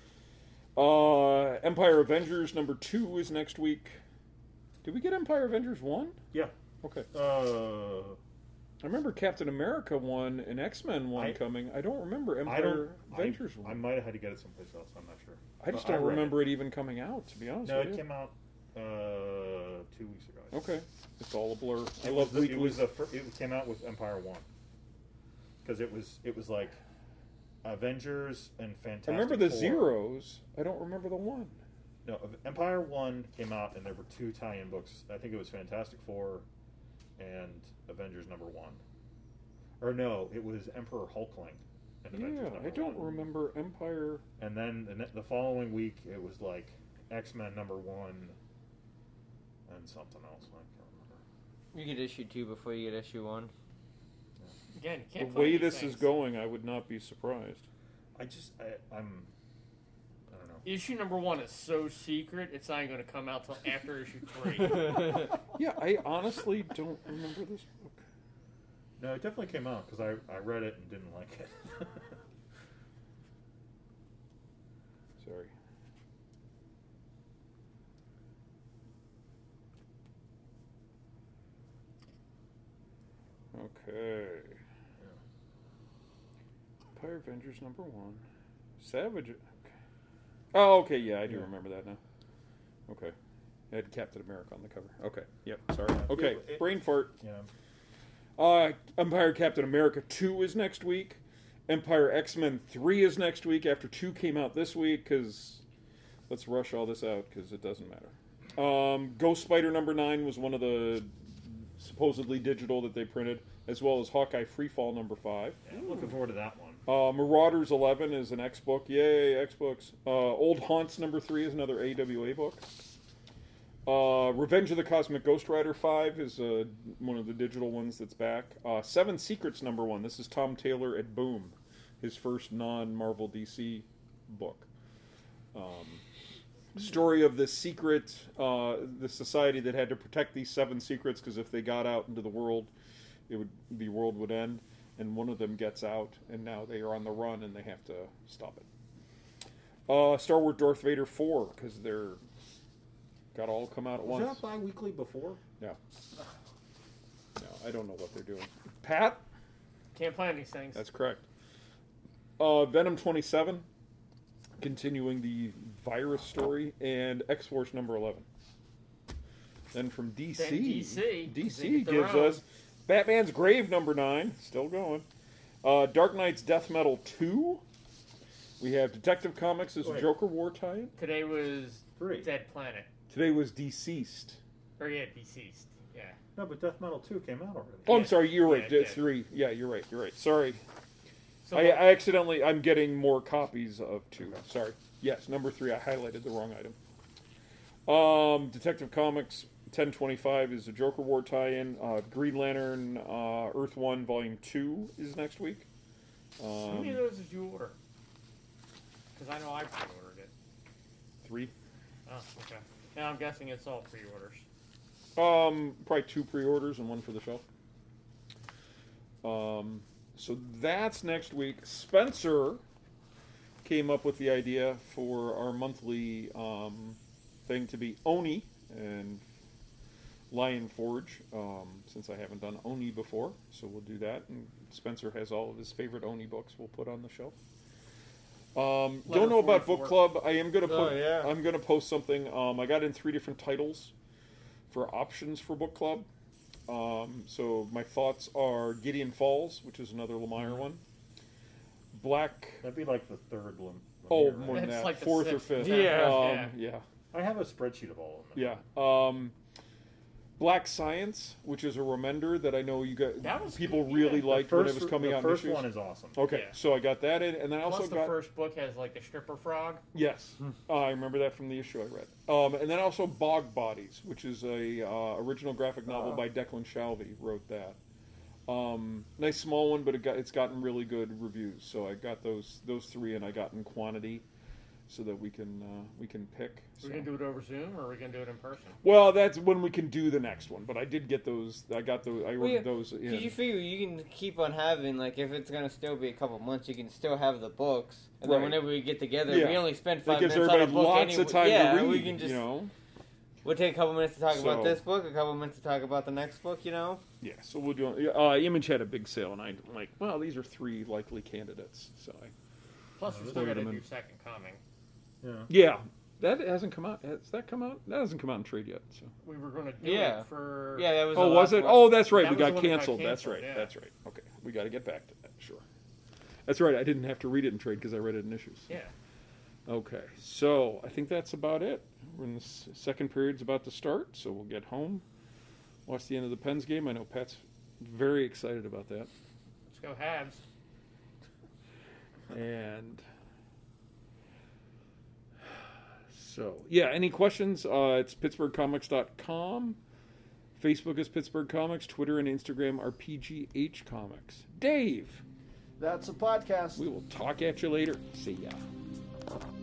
Speaker 1: Empire Avengers number 2 is next week. Did we get Empire Avengers 1?
Speaker 6: Yeah.
Speaker 1: Okay. I remember Captain America 1 and X-Men 1 coming. I don't remember Empire Avengers 1.
Speaker 6: I might have had to get it someplace else. I'm not sure.
Speaker 1: I just don't remember it even coming out, to be honest
Speaker 6: No,
Speaker 1: with
Speaker 6: it
Speaker 1: you.
Speaker 6: came out 2 weeks ago.
Speaker 1: Okay. It's all a blur. I
Speaker 6: It
Speaker 1: love weeklies.
Speaker 6: it came out with Empire 1. Because it was like Avengers and Fantastic
Speaker 1: I remember the
Speaker 6: Four.
Speaker 1: Zeros. I don't remember the 1.
Speaker 6: No, Empire 1 came out and there were 2 tie-in books. I think it was Fantastic Four and Avengers number 1. Or no, it was Emperor Hulkling and Avengers
Speaker 1: Yeah,
Speaker 6: number
Speaker 1: I don't
Speaker 6: 1.
Speaker 1: remember Empire.
Speaker 6: And then the following week it was like X-Men number 1 and something else. I can't remember.
Speaker 5: You get issue 2 before you get issue 1.
Speaker 2: Again, you
Speaker 1: The
Speaker 2: can't
Speaker 1: way
Speaker 2: find
Speaker 1: this
Speaker 2: these
Speaker 1: is
Speaker 2: things.
Speaker 1: going, I would not be surprised.
Speaker 6: I don't know.
Speaker 2: Issue number 1 is so secret, it's not going to come out till after issue 3.
Speaker 1: Yeah, I honestly don't remember this book.
Speaker 6: No, it definitely came out because I read it and didn't like it.
Speaker 1: Sorry. Okay. Empire Avengers number 1. Savage. Okay. Oh, okay. Yeah, I do remember that now. Okay. It had Captain America on the cover. Okay. Yep. Sorry. Okay. Brain fart.
Speaker 6: Yeah.
Speaker 1: Empire Captain America 2 is next week. Empire X-Men 3 is next week after 2 came out this week, because let's rush all this out because it doesn't matter. Ghost Spider number 9 was one of the supposedly digital that they printed, as well as Hawkeye Freefall number 5.
Speaker 6: Yeah, I'm looking forward to that one.
Speaker 1: Marauders 11 is an X-book. Yay, X-books. Old Haunts number 3 is another AWA book. Revenge of the Cosmic Ghost Rider 5 is one of the digital ones that's back. Seven Secrets number 1. This is Tom Taylor at Boom, his first non-Marvel DC book. Story of the secret, the society that had to protect these 7 secrets, because if they got out into the world, the world would end. And one of them gets out, and now they are on the run, and they have to stop it. Star Wars Darth Vader 4, because they're got to all come out at once.
Speaker 6: Was that bi-weekly before?
Speaker 1: No, I don't know what they're doing. Pat?
Speaker 2: Can't plan these things.
Speaker 1: That's correct. Venom 27, continuing the virus story, and X-Force number 11. Then from DC,
Speaker 2: Then DC
Speaker 1: DC
Speaker 2: their
Speaker 1: gives
Speaker 2: own.
Speaker 1: us Batman's Grave number 9, still going. Dark Knight's Death Metal 2. We have Detective Comics' Joker War tie-in.
Speaker 2: Today was
Speaker 6: 3.
Speaker 2: Dead Planet.
Speaker 1: Today was Deceased.
Speaker 2: Or yeah, Deceased. Yeah.
Speaker 6: No, but Death Metal 2 came out already.
Speaker 1: Oh, I'm
Speaker 2: Yeah.
Speaker 1: sorry. You're right.
Speaker 2: Yeah,
Speaker 1: It's 3. Yeah, you're right. You're right. Sorry.
Speaker 2: So
Speaker 1: I accidentally. I'm getting more copies of 2. Sorry. Yes, number 3. I highlighted the wrong item. Detective Comics 1025 is a Joker War tie-in. Green Lantern Earth 1 Volume 2 is next week.
Speaker 2: how many of those did you order? Because I know I pre-ordered it.
Speaker 1: 3.
Speaker 2: Oh, okay. Now I'm guessing it's all pre-orders.
Speaker 1: Probably 2 pre-orders and 1 for the shelf. So that's next week. Spencer came up with the idea for our monthly thing to be Oni and Lion Forge, since I haven't done Oni before, so we'll do that. And Spencer has all of his favorite Oni books we'll put on the shelf. Don't know about
Speaker 2: 44.
Speaker 1: book club. I am gonna
Speaker 5: Oh,
Speaker 1: put.
Speaker 5: yeah.
Speaker 1: I'm gonna post something. I got in 3 different titles for options for book club. So my thoughts are Gideon Falls, which is another Lemire one. Black.
Speaker 6: That'd be like the third one.
Speaker 1: Oh,
Speaker 6: right?
Speaker 1: more than
Speaker 2: It's
Speaker 1: that.
Speaker 2: like the
Speaker 1: 4th or
Speaker 2: 6th.
Speaker 1: 5th.
Speaker 2: Yeah.
Speaker 1: Yeah.
Speaker 6: I have a spreadsheet of all of them.
Speaker 1: Yeah. Black Science, which is a remender that I know you got
Speaker 2: That was
Speaker 1: people
Speaker 2: good,
Speaker 1: really
Speaker 2: yeah.
Speaker 1: liked when it was coming
Speaker 6: the
Speaker 1: out.
Speaker 6: first
Speaker 1: in issues.
Speaker 6: one is awesome.
Speaker 1: Okay,
Speaker 2: Yeah.
Speaker 1: so I got that in, and then I also
Speaker 2: Plus the
Speaker 1: got
Speaker 2: first book has like the stripper frog.
Speaker 1: yes, I remember that from the issue I read. And then also Bog Bodies, which is a original graphic novel by Declan Shalvey, wrote that. Nice small one, but it's gotten really good reviews. So I got those 3, and I got in quantity, so that we can pick.
Speaker 2: We're
Speaker 1: So.
Speaker 2: gonna do it over Zoom, or are we gonna do it in person?
Speaker 1: Well, that's when we can do the next one. But I did get those. I got those. I ordered
Speaker 5: Well, yeah,
Speaker 1: those.
Speaker 5: Because
Speaker 1: In.
Speaker 5: you figure you can keep on having, like, if it's going to still be a couple months, you can still have the books. And
Speaker 1: Right.
Speaker 5: then whenever we get together,
Speaker 1: Yeah.
Speaker 5: we only spend
Speaker 1: That
Speaker 5: 5
Speaker 1: gives
Speaker 5: minutes on a
Speaker 1: everybody
Speaker 5: book
Speaker 1: lots
Speaker 5: anyway.
Speaker 1: of time
Speaker 5: yeah,
Speaker 1: to read.
Speaker 5: we can just,
Speaker 1: you know.
Speaker 5: we'll take a couple minutes to talk
Speaker 1: So-
Speaker 5: about this book, a couple minutes to talk about the next book, you know?
Speaker 1: Yeah. So we'll do. Image had a big sale, and I'm like, well, these are 3 likely candidates. So
Speaker 2: Plus, we
Speaker 1: Oh,
Speaker 2: still
Speaker 1: wait a
Speaker 2: gotta do
Speaker 1: minute.
Speaker 2: Second Coming.
Speaker 6: Yeah.
Speaker 1: that hasn't come out. Has that come out? That hasn't come out in trade yet. So.
Speaker 2: We were gonna do
Speaker 5: Yeah.
Speaker 2: it for.
Speaker 5: Yeah, that was
Speaker 1: Oh,
Speaker 5: the
Speaker 1: was
Speaker 5: last
Speaker 1: it?
Speaker 5: one.
Speaker 1: Oh, that's right.
Speaker 2: That
Speaker 1: We
Speaker 2: was the
Speaker 1: got
Speaker 2: one that got
Speaker 1: canceled. That's
Speaker 2: canceled,
Speaker 1: right.
Speaker 2: yeah.
Speaker 1: That's right. Okay, we got to get back to that. Sure. That's right. I didn't have to read it in trade because I read it in issues.
Speaker 2: Yeah.
Speaker 1: Okay, so I think that's about it. We're in the second period's about to start, so we'll get home, watch the end of the Pens game. I know Pat's very excited about that.
Speaker 2: Let's go Habs.
Speaker 1: And so, yeah, any questions? It's pittsburghcomics.com. Facebook is Pittsburgh Comics. Twitter and Instagram are PGH Comics. Dave,
Speaker 3: That's a podcast.
Speaker 1: we will talk at you later. See ya.